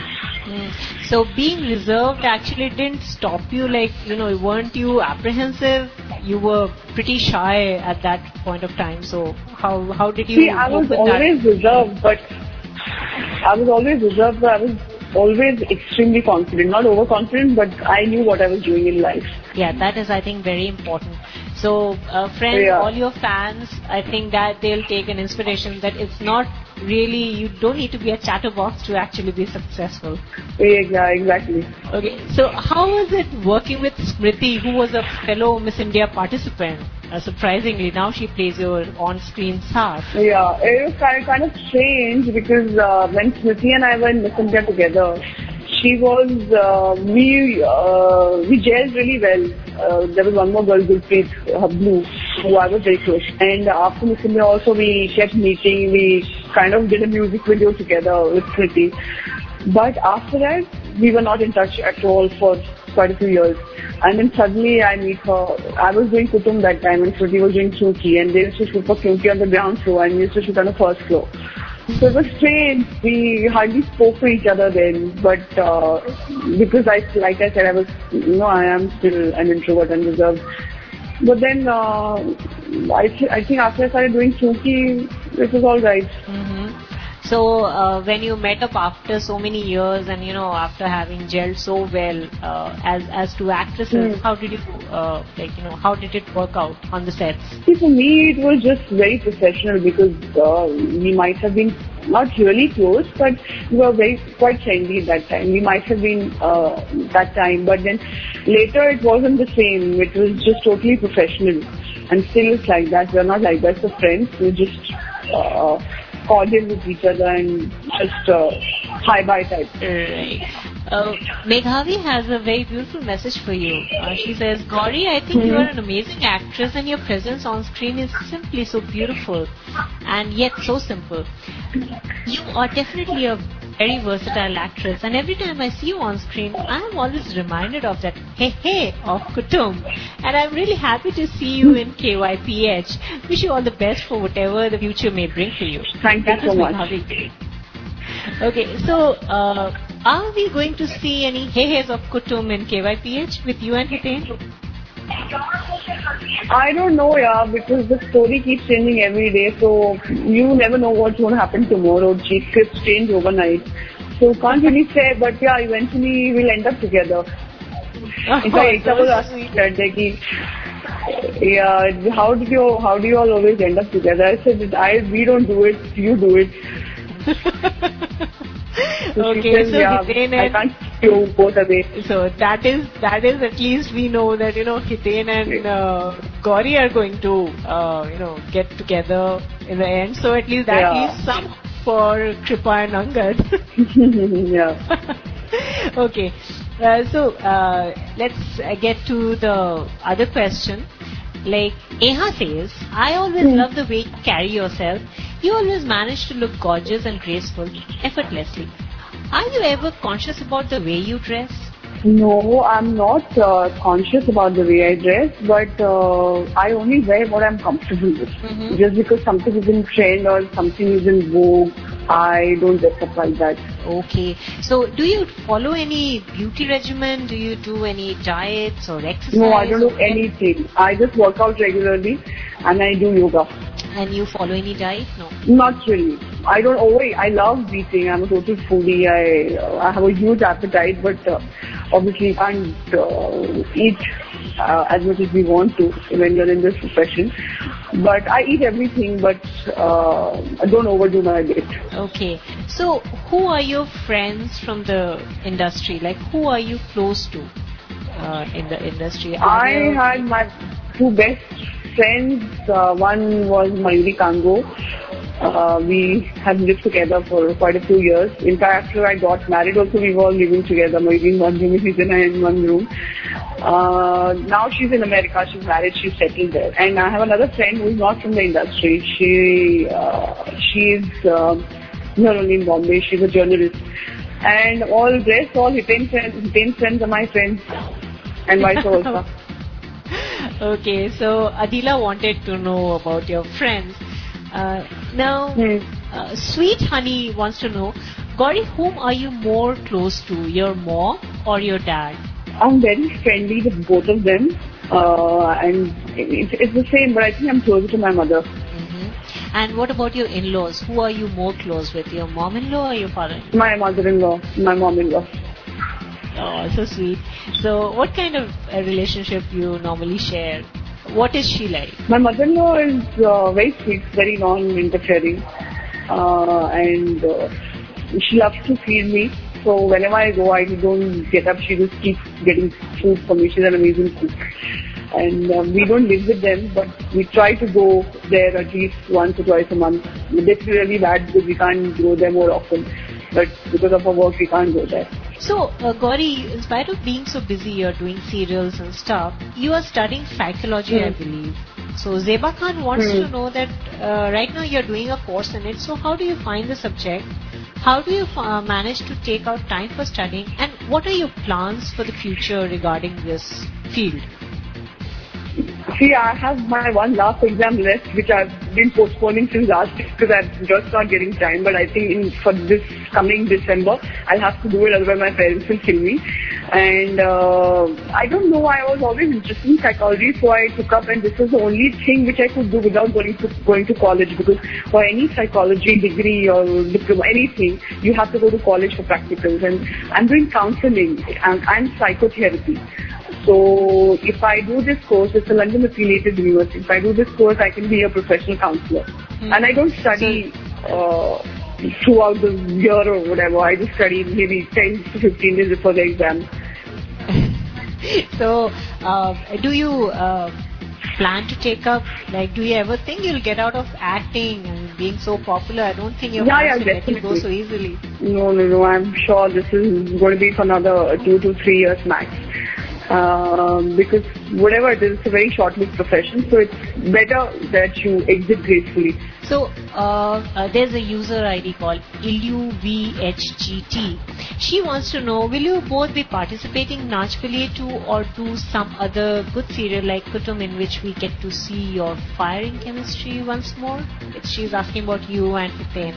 Mm. So being reserved actually didn't stop you, like, you know, weren't you apprehensive? You were pretty shy at that point of time. So how how did you?
See, I was always
that?
reserved, but I was always reserved, but I was always extremely confident. Not overconfident, but I knew what I was doing in life.
Yeah, that is, I think, very important. So, uh, friends,
yeah.
all your fans, I think that they'll take an inspiration that it's not really, you don't need to be a chatterbox to actually be successful.
Yeah, exactly.
Okay, so how was it working with Smriti, who was a fellow Miss India participant? Uh, surprisingly, now she plays your on-screen star.
Yeah, it was kind of, kind of strange, because uh, when Smriti and I were in Miss India together, she was, uh, we, uh, we gelled really well. Uh, there was one more girl, Gulpreet, uh, Blue, who I was very close. And after Miss India also, we kept meeting. We kind of did a music video together with Smriti. But after that, we were not in touch at all for quite a few years. And then suddenly I meet her. I was doing Kutum that time, and Smriti was doing Kyunki, and they used to shoot for Kyunki on the ground floor, and we used to shoot on the first floor. So it was strange. We hardly spoke to each other then, but uh, because I, like I said, I was, you know, I am still an introvert and reserved. But then uh, I, th- I think after I started doing Kyunki, it was all right.
Mm-hmm. So uh, when you met up after so many years, and you know, after having gelled so well uh, as as two actresses,
Mm.
how did you uh, like you know how did it work out on the sets?
See, for me, it was just very professional because uh, we might have been not really close, but we were very quite friendly at that time. We might have been uh, that time, but then later it wasn't the same. It was just totally professional, and still it's like that. We're not like that for friends. We're just uh, cordial with each other and just uh, hi bye type.
Right. Uh, Meghavi has a very beautiful message for you. Uh, she says, Gauri, I think you are an amazing actress and your presence on screen is simply so beautiful and yet so simple. You are definitely a very versatile actress, and every time I see you on screen, I am always reminded of that hey hey of Kutum. And I'm really happy to see you in K Y P H. Wish you all the best for whatever the future may bring for you.
Thank you
That
so
is
much.
Meghavi. Okay, so uh, are we going to see any hey hey's of Kutum in K Y P H with you and Hiten?
I don't know, yeah, because the story keeps changing every day, so you never know what's going to happen tomorrow. Cheap scripts change overnight. So can't really say, but yeah, eventually we'll end up together. In fact, Ekta was asking me that day, ki, yeah, how did you, how do you all always end up together? I said, I, we don't do it, you do it. So
Okay,
says,
so
yeah,
Hiten
I
and
can't see you both away.
so that is that is at least we know that you know Hiten and uh, Gauri are going to uh, you know get together in the end. So at least that
Yeah.
leaves some for Kripa and Angad.
Yeah.
Okay, uh, so uh, let's uh, get to the other question. Like Neha says, I always love the way you carry yourself. You always manage to look gorgeous and graceful, effortlessly. Are you ever conscious about the way you dress?
No, I'm not uh, conscious about the way I dress, but uh, I only wear what I'm comfortable with.
Mhm.
Just because something is in trend or something is in vogue, I don't dress up like that.
Okay. So do you follow any beauty regimen? Do you do any diets or exercise?
No, I don't do
or-
anything. I just work out regularly and I do yoga.
And you follow any diet? No.
Not really. I don't. Oh wait, I love eating. I'm a total foodie. I uh, I have a huge appetite, but uh, obviously can't uh, eat uh, as much as we want to when you're in this profession. But I eat everything, but uh, I don't overdo my diet.
Okay. So who are your friends from the industry? Like who are you close to uh, in the industry? Are
I
you-
had my two best friends. Uh, one was Mayuri Kango. Uh, we have lived together for quite a few years. In fact, after I got married also, we were all living together. Mayuri in one room, she's in in one room. Uh, now she's in America. She's married. She's settled there. And I have another friend who is not from the industry. She uh, she's uh, here only in Bombay. She's a journalist. And all rest, all Hiten friends, Hiten friends are my friends, and vice versa.
Okay, so Adila wanted to know about your friends. Uh, now,
Hmm.
uh, Sweet Honey wants to know, Gauri, whom are you more close to, your mom or your dad?
I'm very friendly with both of them, uh, and it's, it's the same, but I think I'm closer to my mother.
Mm-hmm. And what about your in-laws? Who are you more close with, your mom-in-law or your father-in-law?
My mother-in-law, my mom-in-law.
Oh, so sweet. So, what kind of a relationship you normally share? What is she like?
My mother-in-law is uh, very sweet, very non-interfering, uh, and uh, she loves to feed me. So whenever I go, I don't get up. She just keeps getting food for me. She's an amazing cook. And uh, we don't live with them, but we try to go there at least once or twice a month. It's really bad because we can't go there more often. But because of our work, we can't go there.
So, uh, Gauri, in spite of being so busy, you're doing serials and stuff, you are studying psychology,
Hmm.
I believe. So, Zeba Khan wants
Hmm.
to know that uh, right now you're doing a course in it. So, how do you find the subject? How do you uh, manage to take out time for studying? And what are your plans for the future regarding this field?
See, I have my one last exam left, which I've been postponing since last year because I'm just not getting time. But I think in, for this coming December, I'll have to do it, otherwise my parents will kill me. And uh, I don't know, I was always interested in psychology, so I took up, and this was the only thing which I could do without going to going to college, because for any psychology degree or diploma, anything, you have to go to college for practicals. And I'm doing counseling and, and psychotherapy. So if I do this course, it's a London affiliated university. If I do this course, I can be a professional counselor. Mm-hmm. And I don't study uh, throughout the year or whatever. I just study maybe ten to fifteen days before the exam.
So, uh, do you uh, plan to take up, like, do you ever think you'll get out of acting and being so popular? I don't think your
yeah,
parents
yeah,
will let you go so easily.
No, no, no. I'm sure this is going to be for another two to three years max. Um, because whatever it is, it's a very short-lived profession, so it's better that you exit gracefully.
So, uh, uh, there's a user I D called IlluVHGT. She wants to know, will you both be participating in Naach Paliye two or do some other good serial like Kutum, in which we get to see your firing chemistry once more? She's asking about you and Hiten.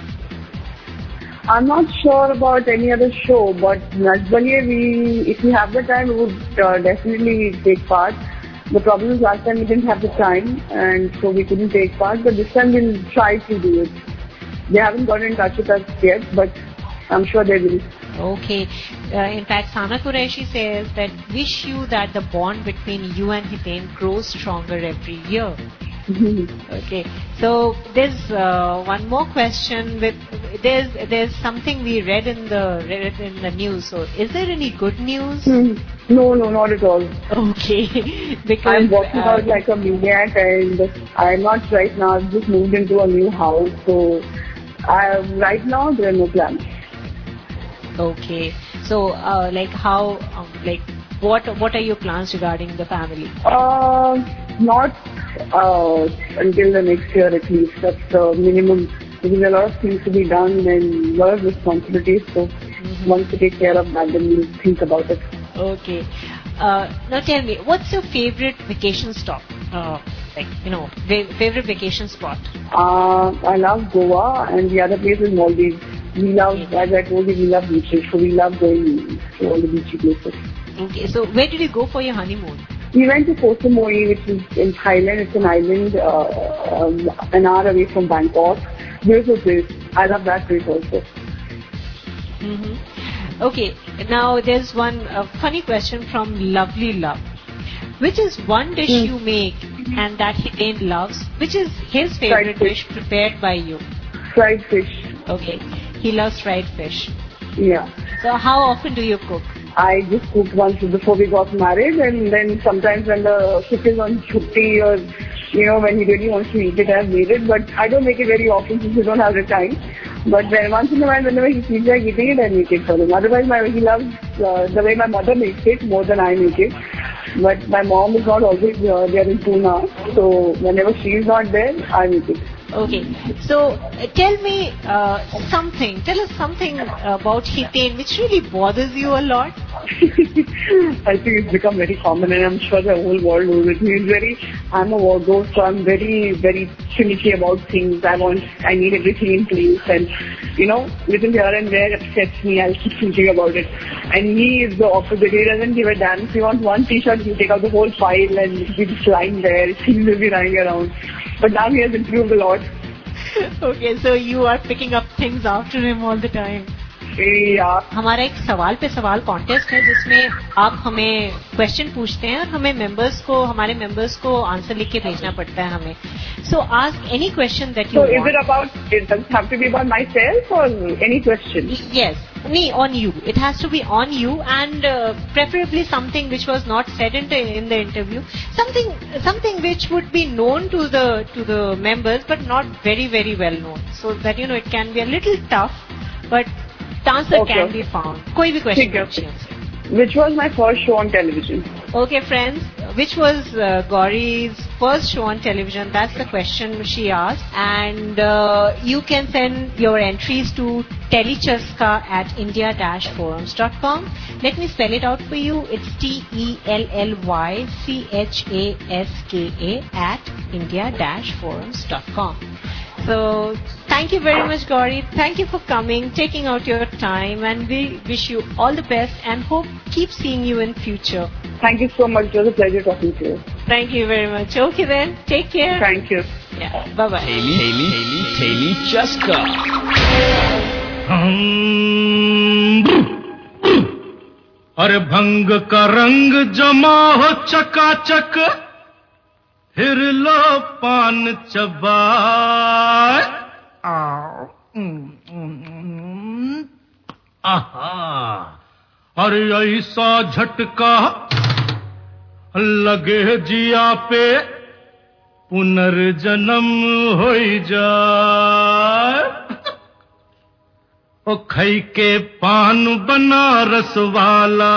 I'm not sure about any other show, but Naach Paliye, we, if we have the time, we would uh, definitely take part. The problem is last time we didn't have the time, and so we couldn't take part, but this time we'll try to do it. They haven't got in touch with us yet, but I'm sure they will.
Okay. Uh, in fact, Sana Qureshi says that wish you that the bond between you and Hiten grows stronger every year. Okay, so there's uh, one more question. With there's there's something we read in the read in the news. So is there any good news?
Mm. No, no, not at all.
Okay, because
I'm walking
uh,
out like a maniac, and I'm not right now. I've just moved into a new house, so I right now there are no plans.
Okay, so uh, like how um, like what what are your plans regarding the family?
Uh, not. Uh, until the next year at least. That's the minimum. There is a lot of things to be done and a lot of responsibilities. So mm-hmm. once you take care of that, then you think about it.
Okay. Uh, now tell me, what's your favorite vacation stop? Uh, like, you know, va- favorite vacation spot?
Uh, I love Goa, and the other place is Maldives. We love, okay. as I told you, we love beaches. So we love going to all the beachy places.
Okay. So where did you go for your honeymoon?
We went to Koh Samui, which is in Thailand. It's an island uh, um, an hour away from Bangkok. Beautiful place. I love that place also.
Mm-hmm. Okay, now there's one uh, funny question from Lovely Love. Which is one dish mm. you make and that Hiten loves? Which is his favorite dish prepared by you?
Fried fish.
Okay, he loves fried fish.
Yeah.
So how often do you cook?
I just cooked once before we got married, and then sometimes when the cook is on chutti or, you know, when he really wants to eat it, I've made it. But I don't make it very often since we don't have the time. But when once in a while, whenever he feels like eating it, I make it for him. Otherwise, my, he loves uh, the way my mother makes it more than I make it. But my mom is not always uh, there in Pune, so whenever she is not there, I make it.
Okay, so uh, tell me uh, something, tell us something about Hiten which really bothers you a lot.
I think it's become very common, and I'm sure the whole world knows it. He's very, I'm a Virgo, so I'm very, very finicky about things. I want, I need everything in place, and, you know, little here and there upsets me. I'll keep thinking about it. And he is the opposite. He doesn't give a damn. If he wants one t-shirt, he'll take out the whole file and it'll be just lying there. Things will be lying around. But now he has improved a lot.
Okay, so you are picking up things after him all the time.
Yeah.
हमारा एक सवाल पे सवाल contest है जिसमें आप हमें question पूछते हैं और हमें मेंबर्स को हमारे मेंबर्स को आंसर लिख के भेजना पड़ता है हमें. So ask any question that you
so
want.
So is it about, it doesn't have to be about myself or any question?
Yes, me, on you. It has to be on you, and uh, preferably something which was not said in the, in the interview. Something something which would be known to the to the members but not very very well known. So that, you know, it can be a little tough, but the answer okay. can be found. कोई भी question पूछिए.
Which was my first show on television.
Okay, friends, which was uh, Gauri's first show on television? That's the question she asked. And uh, you can send your entries to telechaska at india dash forums dot com. Let me spell it out for you. It's T E L L Y C H A S K A at india dash forums dot com. So, thank you very much, Gauri. Thank you for coming, taking out your time, and we wish you all the best and hope keep seeing you in future.
Thank you so much. It was a pleasure talking to you.
Thank you very much. Okay then, take care.
Thank you.
Yeah, bye-bye.
Haley, Haley, Haley, Haley Chaska.
अरे भंग का रंग जमा हो चकाचक, फिर लो पान चबाए। आहा, अरे ऐसा झटका लगे जिया पे, पुनर्जन्म हो जाए। ओ खई के पान बनारस वाला,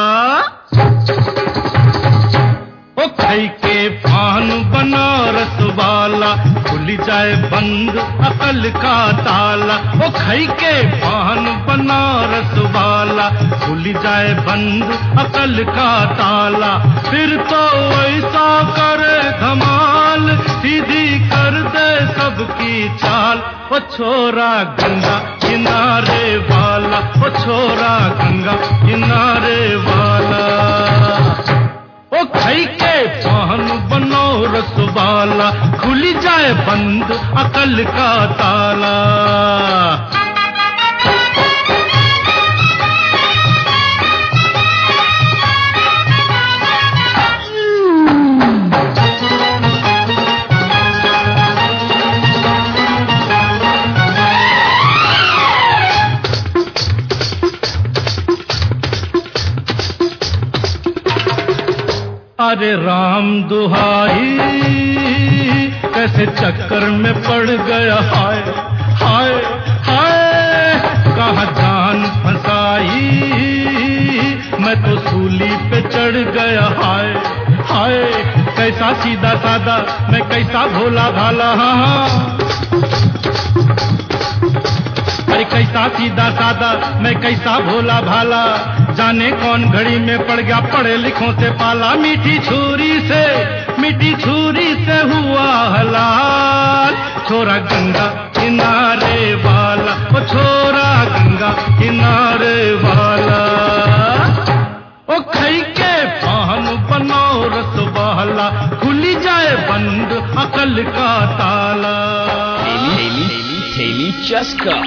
ओ खई के पान बनारस वाला, खुल जाए बंद अकल का ताला। ओ खई के पान बनारस वाला, खुल जाए बंद अकल का ताला। फिर तो ऐसा करे धमाल, सीधी कर दे सबकी चाल। ओ छोरा गंगा किनारे वाला, ओ छोरा गंगा किनारे वाला। ओ खई के पान बनारस वाला, खुल जाए बंद अकल का ताला। अरे राम दुहाई, कैसे चक्कर में पड़ गया, हाय हाय हाय। कहाँ जान फंसाई, मैं तो सूली पे चढ़ गया, हाय हाय। कैसा सीधा सादा, मैं कैसा भोला भाला, हाँ। अरे कैसा सीधा सादा, मैं कैसा भोला भाला। जाने कौन घड़ी में पड़ गया पढ़े लिखों से पाला। मीठी छुरी से, मीठी छुरी से हुआ हलाल। छोरा गंगा किनारे वाला, ओ छोरा गंगा किनारे वाला। ओ खई के पान बनारस वाला, खुली जाए बंद अकल का ताला।
Haley, Haley, Haley Chaska.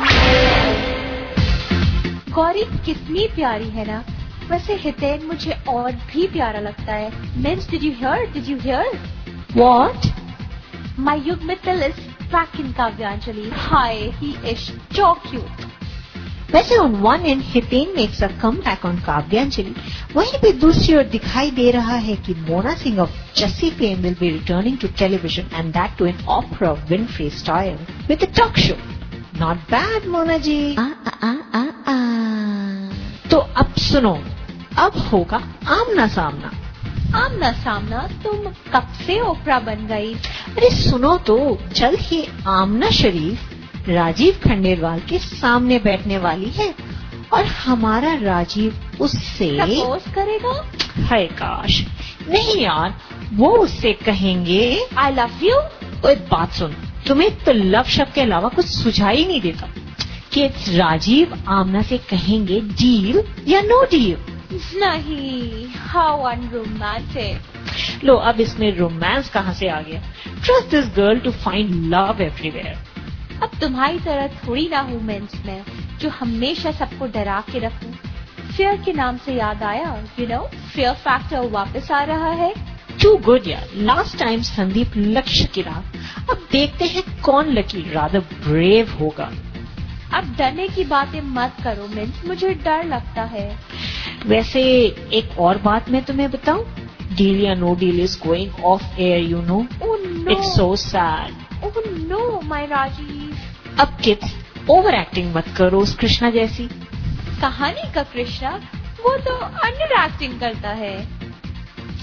Gauri कितनी प्यारी है ना। वैसे हितेन मुझे और भी प्यारा लगता है। Means, did you hear? Did you hear?
What?
My Yugmital is back in Kavyanjali. Hi, he is so cute.
वैसे on one end Hiten makes a comeback on Kavyanjali, वहीं पे दूसरी ओर दिखाई दे रहा है कि Mona Singh of Jassi fame will be returning to television, and that to an Oprah Winfrey style with a talk show. Not bad, Mona ji.
आ, आ, आ, आ, आ।
तो अब सुनो, अब होगा आमना सामना।
आमना सामना? तुम कब से ओपरा बन गई?
अरे सुनो तो, जल्द ही आमना शरीफ राजीव खंडेलवाल के सामने बैठने वाली है, और हमारा राजीव उससे
प्रपोज करेगा।
हाय काश, नहीं यार, वो उससे कहेंगे
आई लव यू।
ओए बात सुन, तुम्हें तो लव शब्द के अलावा कुछ सुझाई नहीं देता कि राजीव आमना से कहेंगे डील या नो डील।
नहीं, हाउ अनरोमांटिक।
लो, अब इसमें रोमांस कहाँ से आ गया? Trust this girl to find love everywhere.
अब तुम्हारी तरह थोड़ी ना हूँ मेंस में, जो हमेशा सबको डरा के रखूं। फियर के नाम से याद आया, यू नो, फियर फैक्टर वापस आ रहा है।
टू गुड यार, लास्ट टाइम संदीप लक्ष्य गिरा, अब देखते हैं कौन लकी रादर ब्रेव होगा।
अब डरने की बातें मत करो मिंस, मुझे डर लगता है।
वैसे एक और बात मैं तुम्हें बताऊं, डील या no deal is going off air, you know.
Oh no,
it's so sad.
Oh no my Rajeev.
अब किड्स, ओवर एक्टिंग मत करो उस कृष्णा जैसी।
कहानी का कृष्णा? वो तो अंडर एक्टिंग करता है।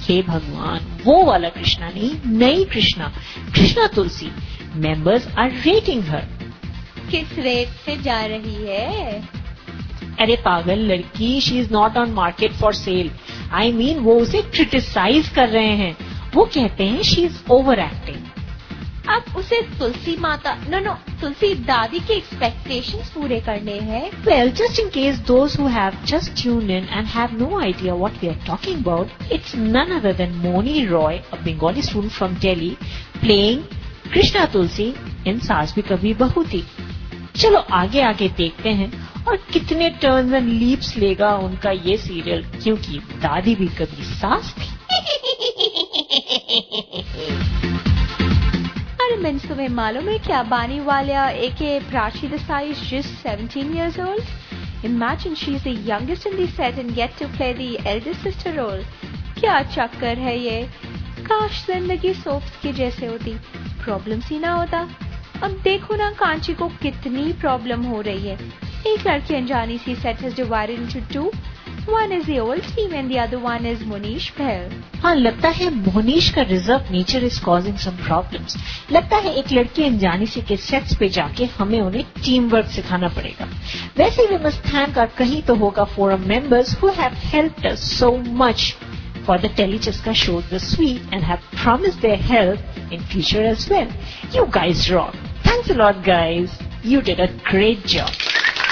हे भगवान, वो वाला कृष्णा नहीं, नई Krishna, Krishna Tulsi. Members are rating her.
किस रेट से जा रही है?
अरे पागल लड़की, she is not on market for sale. I mean वो उसे क्रिटिसाइज कर रहे हैं. वो कहते हैं शी इज ओवर एक्टिंग.
अब उसे तुलसी माता, नो नो तुलसी दादी के एक्सपेक्टेशंस पूरे करने हैं.
Well, just in case those who have just tuned in and have no idea what we are talking about, it's none other than Moni Roy, a Bengali student from Delhi, playing Krishna Tulsi in Saas Bhi Kabhi Bahu Thi. चलो आगे आगे देखते हैं और कितने turns and leaps लेगा उनका ये सीरियल, क्योंकि दादी भी कभी सास थी.
अरे मीन्स तुम्हें मालूम है क्या, बानी वालिया एके Prachi Desai is just seventeen years old. Imagine she is the youngest in the set and get to play the elder sister role. क्या चक्कर है ये. काश जिंदगी सोप्स के जैसे होती, प्रॉब्लम्स ही ना होता. अब देखो ना कांची को कितनी प्रॉब्लम हो रही है. एक लड़की अनजानी सी set has divided into two. One is the old team and the other one is Monish Bhel.
हाँ, लगता है मोनीश का reserve nature is causing some problems. लगता है एक लड़की अनजानी से के सेट्स पे जाके हमें उन्हें टीम वर्क सिखाना पड़ेगा. वैसे वी मस्ट थैंक आवर कहीं तो होगा forum members who have helped us so much for the Telechesca show this week and have promised their help in future as well. You guys rock. Thanks a lot, guys. You did a great job.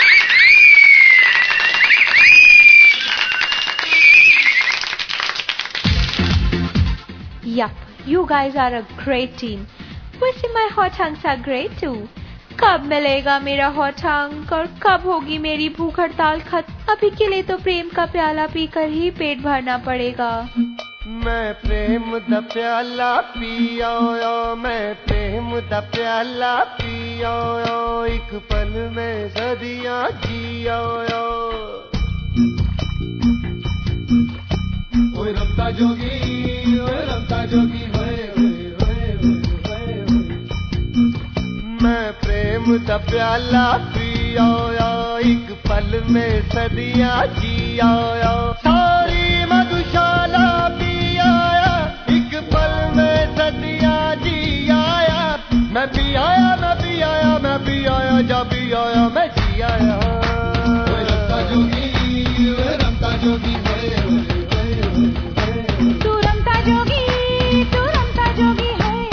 Yup, you guys are a great team. वैसे my hot hunks are great too. कब मिलेगा मेरा hot hunk और कब होगी मेरी भूख हड़ताल खत्म? अभी के लिए तो प्रेम का प्याला पीकर ही पेट भरना पड़ेगा.
मैं प्रेम दा प्याला पिया, मैं प्रेम दा प्याला पिया, एक पल में सदियां जिया. ओए रमता जोगी, ओए रमता जोगी, मैं प्रेम दा प्याला पिया, एक पल में सदियां जिया. सारी मधुशाला पिया, एक पल में सदियां जिया. मैं भी आया, मैं भी आया, मैं भी आया, जा भी आया, मैं जी आया. रमता जोगी, रमता जोगी,
तू रमता जोगी, तू रमता जोगी,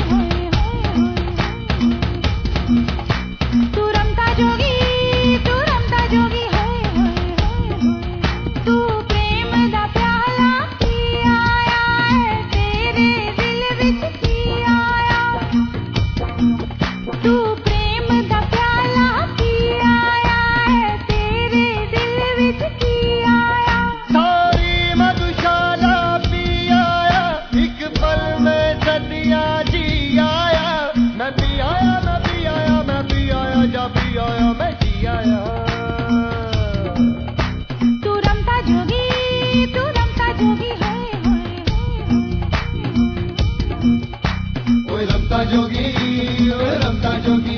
तू रमता जोगी, तू रमता जोगी, तू प्रेम दा प्याला पी आया है, तेरे दिल विच पी आया. तू प्रेम दा प्याला पी आया है, तेरे दिल विच पी आया.
सारी मधुशाला पी आया, एक पल में सदियां जी आया. मैं भी आया, मैं भी आया, मैं भी आया, जा भी आया, मैं जी आया.
तू रमता जोगी, तू रमता जोगी,
ओए रमता जोगी, ओए रमता जोगी.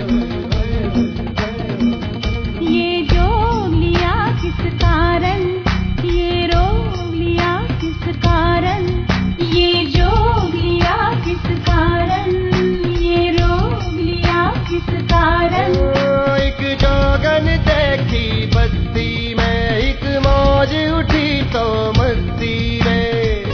ये जोग लिया किस कारण, ये रोग लिया किस कारण, ये जोग लिया किस कारण, ये रोग लिया किस कारण.
एक जोगन देखी बस्ती में, एक मौज उठी तो मस्ती में.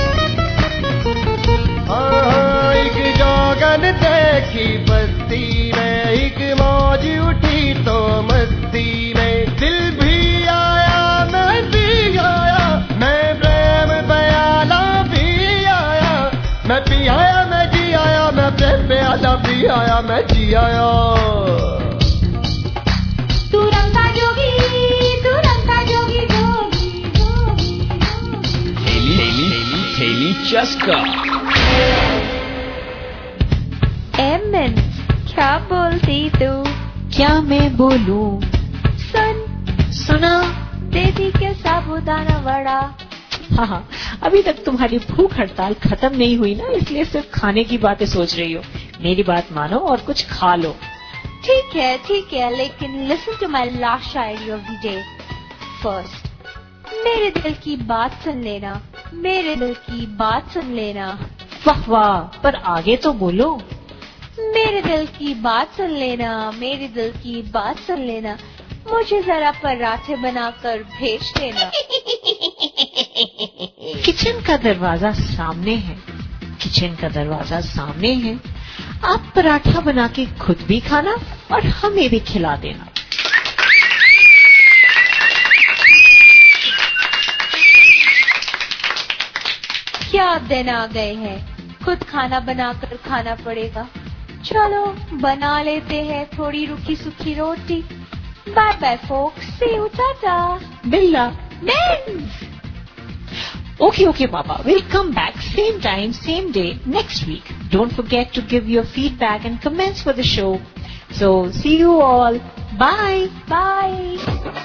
हाँ, एक जोगन देखी बस्ती में, एक मौज उठी तो मस्ती में. दिल भी आया, मैं भी आया, मैं प्रेम प्याला भी आया. मैं पी आया, मैं जी आया, मैं प्रेम प्याला भी आया, मैं जी आया.
तू रमता जोगी, तू रमता जोगी, जोगी, जोगी, जोगी.
Telechesca.
एमन, क्या बोलती तू?
क्या मैं बोलूं?
सुन,
सुना?
देती क्या साबुदाना वड़ा.
हाँ हाँ, अभी तक तुम्हारी भूख हड़ताल खत्म नहीं हुई ना, इसलिए सिर्फ खाने की बातें सोच रही हो. मेरी बात मानो और कुछ खा लो.
ठीक है, ठीक है, लेकिन listen to my last shayari of the day first. मेरे दिल की बात सुन लेना. मेरे दिल की बात सुन लेना।
वाह वाह, पर आगे तो बोलो।
मेरे दिल की बात सुन लेना, मेरे दिल की बात सुन लेना, मुझे जरा पराठे बनाकर भेज देना।
किचन का दरवाजा सामने है, किचन का दरवाजा सामने है। आप पराठा बना के खुद भी खाना और हमें भी खिला देना।
क्या दिन आ गए हैं, खुद खाना बनाकर खाना पड़ेगा। चलो बना लेते हैं थोड़ी रूखी सूखी रोटी। Bye bye folks, see you, tata.
बिल्ला Benz. Okay, okay, Baba. We'll come back same time, same day next week. Don't forget to give your feedback and comments for the show. So, see you all. Bye.
Bye.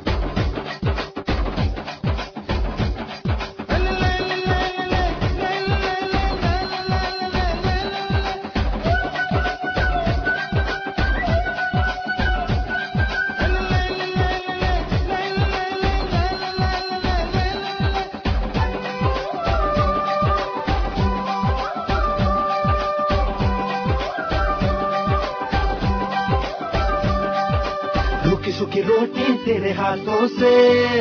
सूखी रोटी तेरे हाथों से,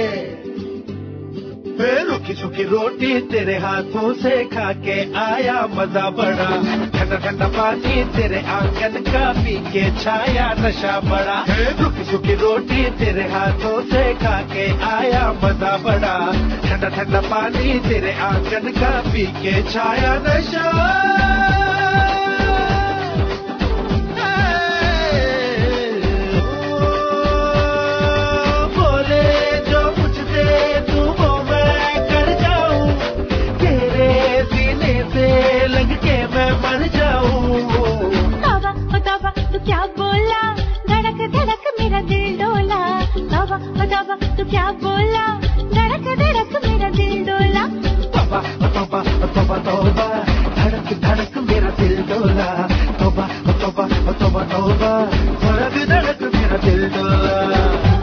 रूखी सूखी रोटी तेरे हाथों से खा के आया मजा बड़ा। ठंडा ठंडा पानी तेरे आंगन का पी के छाया नशा बड़ा। रूखी सूखी रोटी तेरे हाथों से खा के आया मजा बड़ा। ठंडा ठंडा पानी तेरे आंगन का पी के छाया नशा।
क्या बोला, धड़क धड़क मेरा दिल डोला। तौबा तौबा तू क्या बोला, धड़क धड़क मेरा दिल डोला।
तौबा तौबा तौबा तौबा, धड़क धड़क मेरा दिल डोला। तौबा तौबा तौबा तौबा, धड़क धड़क मेरा दिल डोला।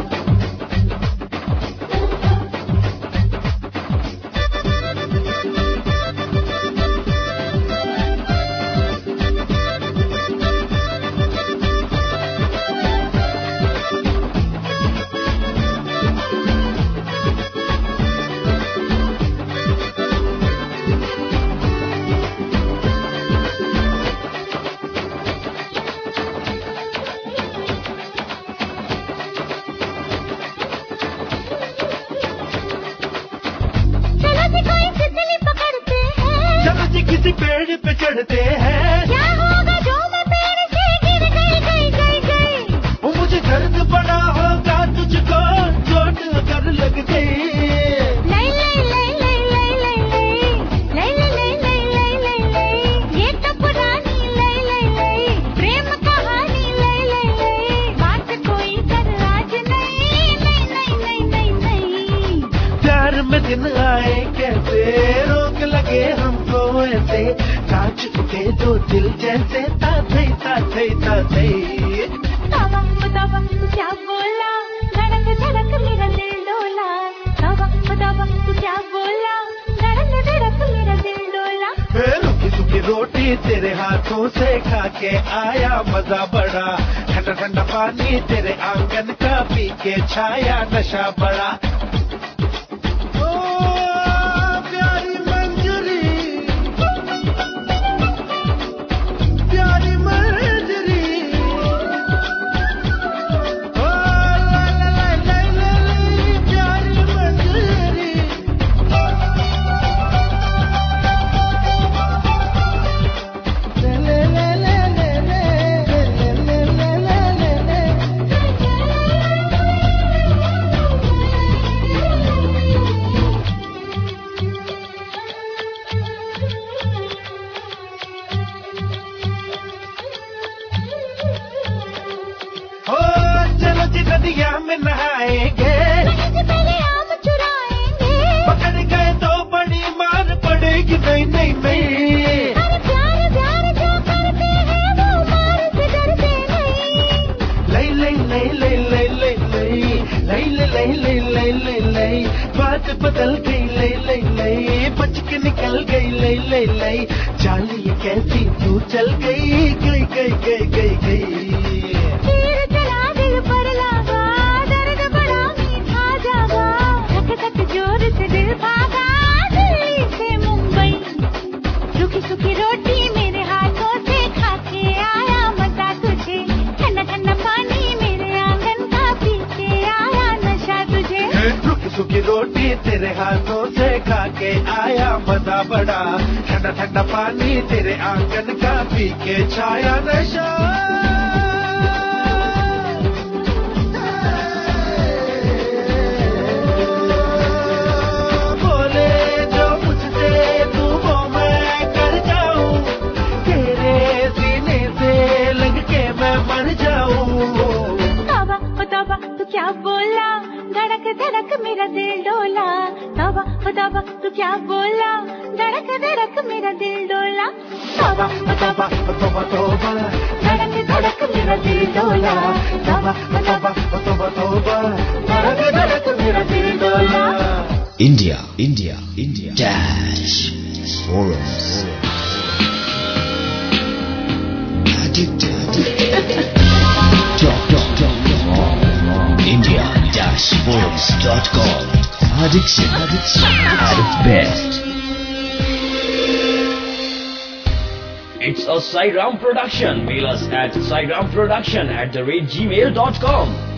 किसी पेड़ पे चढ़ते हैं।
क्या होगा जो मैं पेड़ से गिर गई गई गई गई।
वो मुझे दर्द पड़ा होगा तुझको चोट अगर लग गई।
लई लई लई लई लई लई लई लई लई लई लई लई, ये तो पुरानी लई लई लई प्रेम कहानी लई लई लई। बात कोई कर आज नहीं नहीं नहीं नहीं नहीं नहीं।
प्यार में दिन आए कैसे रोक लगे हमको ऐसे, कांच उठे दो दिल जैसे ताते ताते ताते।
तौबा तौबा तू क्या बोला, धड़क धड़क मेरा दिल डोला। तौबा तौबा तू क्या बोला, धड़क धड़क मेरा दिल डोला।
रूखी सूखी रोटी तेरे हाथों से खा के आया मजा बड़ा। ठंडा ठंडा पानी तेरे आंगन का पी के छाया नशा बड़ा। बात बदल गई ले ले ले बच के निकल गई ले ले ले चाल ये कैसी तू चल गई गई गई गई गई गई
तीर चला दिल पर लगा दर्द बड़ा मीठा जागा धक धक जोर से दिल भागा दिल्ली से मुंबई रूखी सूखी रोटी मेरे हाथों से खा के आया मजा तुझे ठंडा ठंडा पानी मेरे आंगन का पी के आया नशा तुझे
रूखी सूखी रोटी तेरे हाथों से खा के आया मजा बड़ा ठंडा ठंडा पानी तेरे आंगन का पी के छाया नशा बोले जो मुझसे तू वो मैं कर जाऊं तेरे सीने से लग के मैं मर जाऊं
तौबा ओ तौबा तू क्या बोला धड़क धड़क मेरा दिल डोला तौबा ओ तौबा तू क्या बोला धड़क धड़क मेरा दिल डोला तौबा ओ तौबा
तोबा तोबा
धड़क धड़क मेरा दिल डोला तौबा ओ तौबा
तोबा तोबा धड़क धड़क मेरा दिल डोला
India, India, India Dash Forums. Addicted. Talk, talk, talk, talk. India Dash Forums dot com. Addiction, addiction at its best.
It's a Sairam production. Mail us at sairamproduction at the rate gmail dot com.